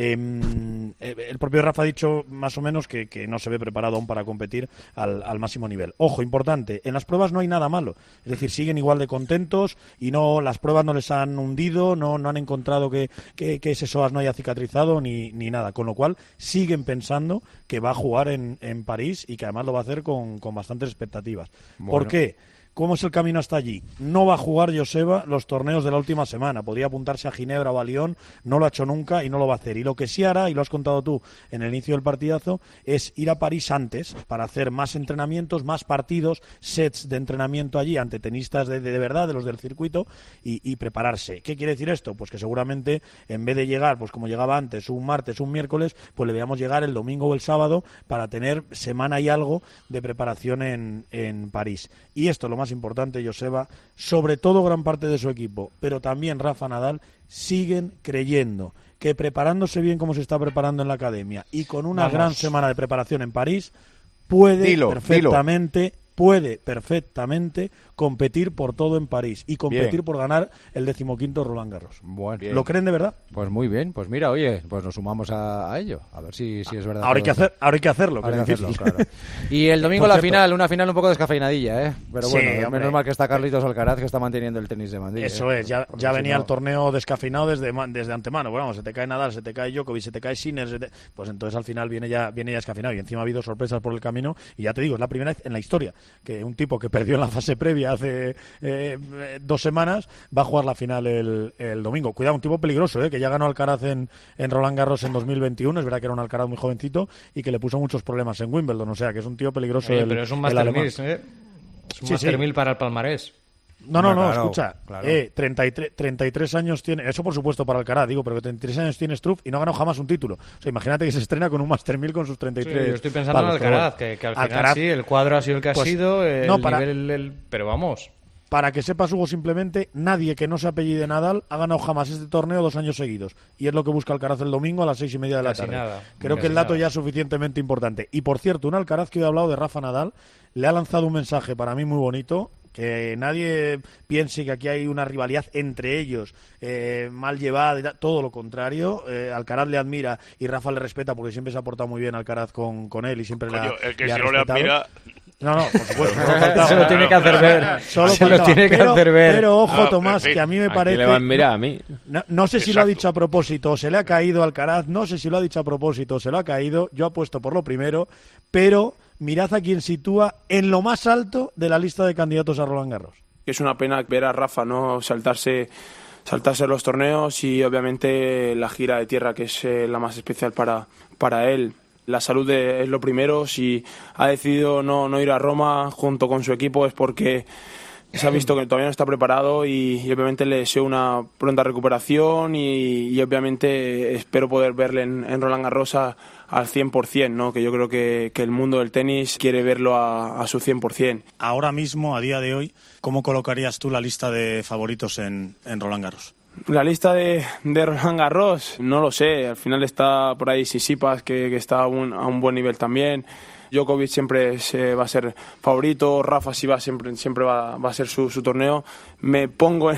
El propio Rafa ha dicho más o menos que no se ve preparado aún para competir al máximo nivel. Ojo, importante, en las pruebas no hay nada malo, es decir, siguen igual de contentos y las pruebas no les han hundido, no han encontrado que que ese psoas no haya cicatrizado ni nada, con lo cual siguen pensando que va a jugar en París y que además lo va a hacer con bastantes expectativas. Bueno. ¿Por qué? ¿Cómo es el camino hasta allí? No va a jugar Joseba los torneos de la última semana. Podría apuntarse a Ginebra o a Lyon, no lo ha hecho nunca y no lo va a hacer. Y lo que sí hará, y lo has contado tú en el inicio del partidazo, es ir a París antes para hacer más entrenamientos, más partidos, sets de entrenamiento allí ante tenistas de verdad, de los del circuito, y prepararse. ¿Qué quiere decir esto? Pues que seguramente en vez de llegar, pues como llegaba antes, un martes, un miércoles, pues le veamos llegar el domingo o el sábado para tener semana y algo de preparación en París. Y esto, lo más importante, Joseba, sobre todo gran parte de su equipo, pero también Rafa Nadal, siguen creyendo que preparándose bien como se está preparando en la academia y con una gran semana de preparación en París, puede perfectamente competir por todo en París y competir por ganar el 15º Roland Garros. Bueno, ¿lo creen de verdad? Pues muy bien, pues mira, oye, pues nos sumamos a ello, a ver si es verdad. Ahora hay que hacerlo. Claro. Y el domingo una final un poco descafeinadilla, pero bueno, sí, menos mal que está Carlitos Alcaraz, que está manteniendo el tenis de Madrid. Eso es, ya venía el torneo descafeinado desde antemano. Bueno, se te cae Nadal, se te cae Djokovic, se te cae Sinner, pues entonces al final viene ya descafeinado, y encima ha habido sorpresas por el camino, y ya te digo, es la primera vez en la historia que un tipo que perdió en la fase previa hace 2 semanas va a jugar la final el domingo. Cuidado, un tipo peligroso, que ya ganó Alcaraz en Roland Garros en 2021, es verdad que era un Alcaraz muy jovencito y que le puso muchos problemas en Wimbledon, o sea que es un tío peligroso. Pero es un Master 1000, es un Master 1000 para el palmarés. No, escucha, 33 años tiene, eso por supuesto para Alcaraz, digo, pero que 33 años tiene Struff y no ha ganado jamás un título. O sea, imagínate que se estrena con un Master 1000 con sus 33. Sí, yo estoy pensando en Alcaraz, que al final sí, el cuadro ha sido el que ha sido, pero vamos. Para que sepas, Hugo, simplemente nadie que no se apellide Nadal ha ganado jamás este torneo 2 años seguidos. Y es lo que busca Alcaraz el domingo a las 6:30 de la tarde. Creo que el dato ya es suficientemente importante. Y por cierto, un Alcaraz que hoy ha hablado de Rafa Nadal le ha lanzado un mensaje para mí muy bonito. Que nadie piense que aquí hay una rivalidad entre ellos mal llevada, todo lo contrario. Alcaraz le admira y Rafa le respeta porque siempre se ha portado muy bien Alcaraz con él y siempre le ha el que le si no le admira... No, por supuesto. Se lo tiene que hacer ver. Pero ojo, Tomás, que a mí me parece... le va a admirar a mí. No sé si lo ha dicho a propósito o se le ha caído Alcaraz, no sé si lo ha dicho a propósito o se lo ha caído. Yo apuesto por lo primero, pero... mirad a quien sitúa en lo más alto de la lista de candidatos a Roland Garros. Es una pena ver a Rafa no saltarse los torneos y obviamente la gira de tierra, que es la más especial para él. La salud es lo primero. Si ha decidido no ir a Roma junto con su equipo es porque se ha visto que todavía no está preparado y obviamente le deseo una pronta recuperación y obviamente espero poder verle en Roland Garros al 100%, ¿no? Que yo creo que el mundo del tenis quiere verlo a su 100%. Ahora mismo, a día de hoy, ¿cómo colocarías tú la lista de favoritos en Roland Garros? La lista de Roland Garros, no lo sé. Al final está por ahí Tsitsipas, que está a un buen nivel también. Djokovic siempre va a ser favorito, Rafa sí siempre va a ser su torneo. Me pongo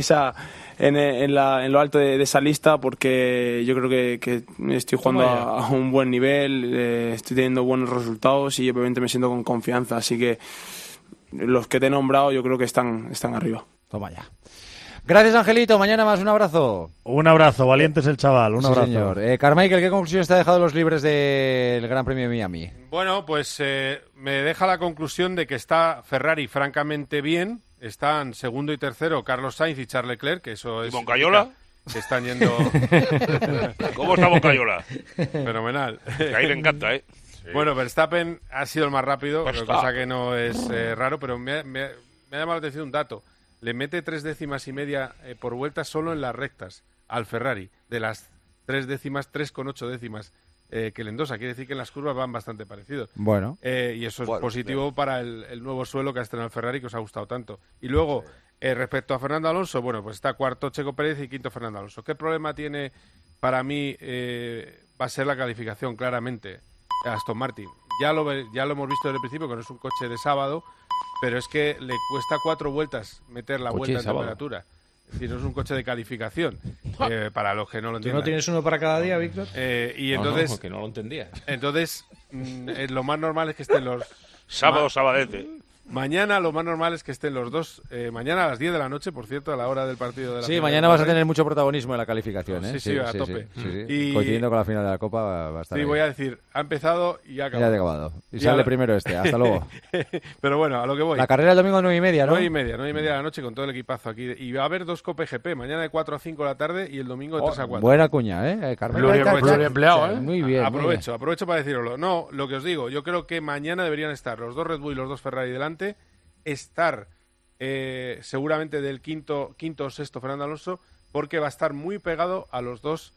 en lo alto de esa lista porque yo creo que estoy jugando a un buen nivel, estoy teniendo buenos resultados y obviamente me siento con confianza, así que los que te he nombrado yo creo que están arriba. Toma ya. Gracias, Angelito. Mañana más. Un abrazo. Un abrazo. Valiente es el chaval. Un abrazo. Señor. Carmichael, ¿qué conclusiones te ha dejado los libres del Gran Premio de Miami? Bueno, pues me deja la conclusión de que está Ferrari francamente bien. Están segundo y tercero Carlos Sainz y Charles Leclerc, que eso es... ¿Y Boncayola? Se están yendo... ¿Cómo está Boncayola? Fenomenal. Que a él le encanta, ¿eh? Sí. Bueno, Verstappen ha sido el más rápido, cosa que no es raro, pero me ha llamado la atención un dato. Le mete 3 décimas y media por vuelta solo en las rectas al Ferrari. De las 3 décimas, 3,8 décimas que le endosa. Quiere decir que en las curvas van bastante parecidos. Bueno. Y eso es positivo para el nuevo suelo que ha estrenado el Ferrari, que os ha gustado tanto. Y luego, respecto a Fernando Alonso, bueno, pues está cuarto Checo Pérez y quinto Fernando Alonso. ¿Qué problema tiene para mí? Va a ser la calificación, claramente. Aston Martin. Ya lo hemos visto desde el principio, que no es un coche de sábado, pero es que le cuesta 4 vueltas meter la vuelta en temperatura. Es decir, no es un coche de calificación, para los que no lo entiendan. ¿Tú no tienes uno para cada día, Víctor? Y entonces... No, que no lo entendía. Entonces, lo más normal es que estén los... Sábado, sabadete. Mañana lo más normal es que estén los dos, mañana a las 10 de la noche, por cierto, a la hora del partido de la Sí, final mañana vas a tener mucho protagonismo en la calificación, ¿eh? Sí, a tope. Sí. Y... coincidiendo con la final de la Copa va a estar ahí. voy a decir, ha empezado y ha acabado. Ya ha acabado. Y sale primero hasta luego. Pero bueno, a lo que voy. La carrera el domingo a 9:30, ¿no? 9:30 de la noche con todo el equipazo aquí. Y va a haber 2 Copa GP, mañana de 4 a 5 de la tarde y el domingo de 3 a 4. Buena cuña, ¿eh? Pluriempleado, ¿eh? Muy bien. Aprovecho para deciroslo. No, lo que os digo, yo creo que mañana deberían estar los 2 Red Bull y los 2 Ferrari delante, estar seguramente del quinto o sexto Fernando Alonso, porque va a estar muy pegado a los 2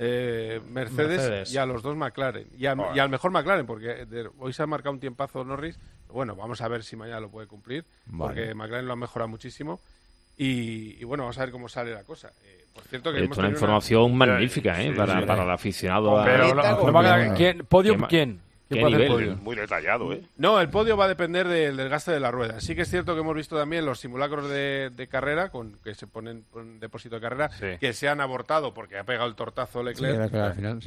Mercedes y a los 2 McLaren. Y al mejor McLaren, porque hoy se ha marcado un tiempazo Norris. Bueno, vamos a ver si mañana lo puede cumplir, porque McLaren lo ha mejorado muchísimo. Y bueno, vamos a ver cómo sale la cosa. Por cierto, que es una información magnífica, para el aficionado. ¿Podium quién? ¿Qué nivel? Muy detallado, ¿eh? No, el podio va a depender del desgaste de la rueda. Sí que es cierto que hemos visto también los simulacros de carrera, que se ponen en depósito de carrera, que se han abortado porque ha pegado el tortazo Leclerc. Al final,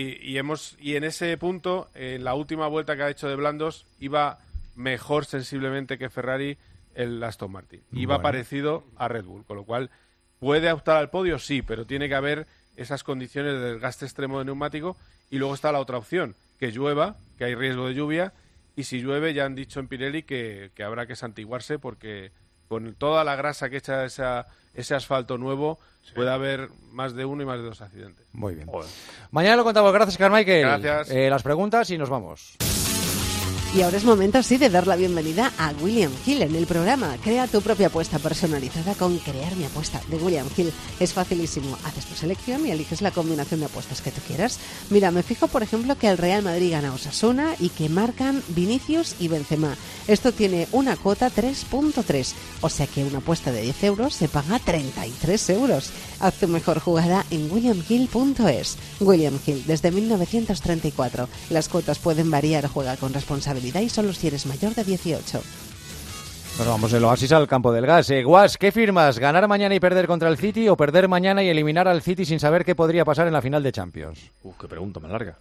y en ese punto, en la última vuelta que ha hecho de blandos, iba mejor sensiblemente que Ferrari el Aston Martin. Iba parecido a Red Bull, con lo cual puede optar al podio, sí, pero tiene que haber esas condiciones de desgaste extremo de neumático. Y luego está la otra opción, que llueva, que hay riesgo de lluvia, y si llueve ya han dicho en Pirelli que habrá que santiguarse porque con toda la grasa que echa ese asfalto nuevo puede haber más de 1 y más de 2 accidentes. Muy bien. Mañana lo contamos. Gracias, Carmichael. Gracias. Las preguntas y nos vamos. Y ahora es momento, sí, de dar la bienvenida a William Hill en el programa. Crea tu propia apuesta personalizada con Crear mi apuesta de William Hill. Es facilísimo. Haces tu selección y eliges la combinación de apuestas que tú quieras. Mira, me fijo, por ejemplo, que el Real Madrid gana a Osasuna y que marcan Vinicius y Benzema. Esto tiene una cuota 3.3. O sea que una apuesta de 10 euros se paga 33 euros. Haz tu mejor jugada en williamhill.es. William Hill, desde 1934. Las cuotas pueden variar. Juega con responsabilidad y solo si eres mayor de 18. Nos vamos del Oasis al campo del gas. Guas, ¿qué firmas? ¿Ganar mañana y perder contra el City o perder mañana y eliminar al City sin saber qué podría pasar en la final de Champions? Qué pregunta más larga.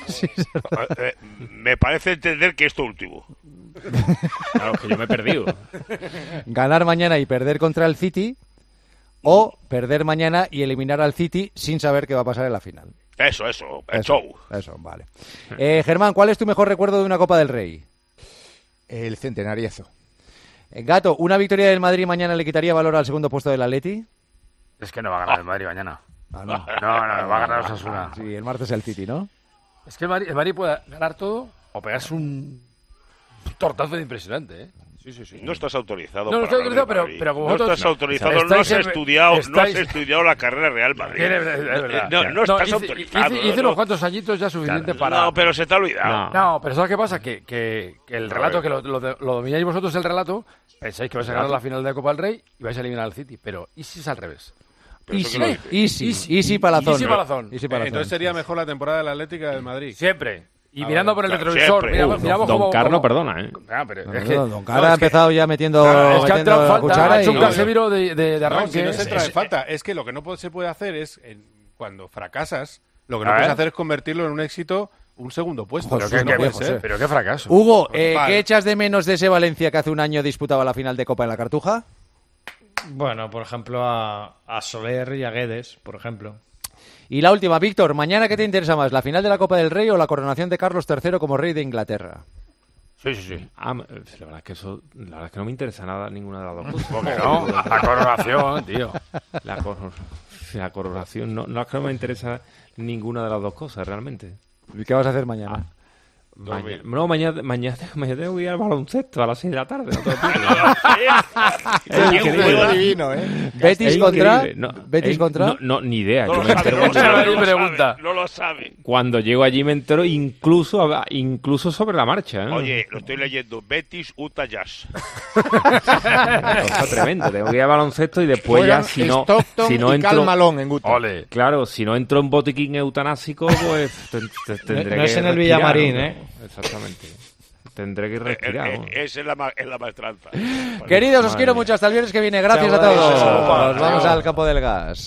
Me parece entender que esto último. Claro, que yo me he perdido. ¿Ganar mañana y perder contra el City o perder mañana y eliminar al City sin saber qué va a pasar en la final? Eso, el show. Eso, vale. Germán, ¿cuál es tu mejor recuerdo de una Copa del Rey? El centenariazo. Gato, ¿una victoria del Madrid mañana le quitaría valor al segundo puesto del Atleti? Es que no va a ganar el Madrid mañana. No, va a ganar Osasuna. Sí, el martes el City, ¿no? Es que el Madrid puede ganar todo o pegarse un tortazo impresionante, ¿eh? Sí. No estás autorizado. No estoy autorizado, pero como vosotros... No estás autorizado, no has estudiado la carrera Real Madrid. No estás autorizado. Hice unos cuantos añitos ya suficiente para... No, pero se te ha olvidado. No, pero ¿sabes qué pasa? Que el relato, que lo domináis vosotros el relato, pensáis que vais a ganar la final de Copa del Rey y vais a eliminar al City, pero ¿y si es al revés? Easy Palazón. Entonces sería mejor la temporada de la Atlética del Madrid. Siempre. Y mirando por el retrovisor, miramos Don Carlos, perdona, pero es que Don Carlos ha empezado ya metiendo la cuchara. Ha hecho un Casemiro de arranque. Si no se entra de falta. Es que lo que no se puede hacer es, cuando fracasas, lo que no puedes hacer es convertirlo en un éxito, un segundo puesto. Pero qué fracaso. Hugo, ¿qué echas de menos de ese Valencia que hace un año disputaba la final de Copa en la Cartuja? Bueno, por ejemplo, a Soler y a Guedes, por ejemplo. Y la última, Víctor, ¿mañana qué te interesa más, la final de la Copa del Rey o la coronación de Carlos III como rey de Inglaterra? Sí. La verdad es que no me interesa nada ninguna de las dos cosas. ¿Por qué no? La coronación, tío. La coronación, no es que no me interesa ninguna de las dos cosas, realmente. ¿Y qué vas a hacer mañana? Mañana tengo que ir al baloncesto a las 6 de la tarde. Es un juego divino, ¿eh? ¿Betis contra? No, ni idea. No lo sabe. Cuando llego allí me entero incluso sobre la marcha. Oye, lo estoy leyendo. Betis Utah Jazz. Cosa tremenda. Tengo que ir al baloncesto y después ya si no entro Malón en Utah. Claro, si no entro en botiquín eutanásico, pues tendré que... No es en el Villamarín, ¿eh? Exactamente. Tendré que respirar. Es la maestranza. Queridos, os quiero mucho. Hasta el viernes que viene. Gracias a todos. Nos vamos al campo del gas.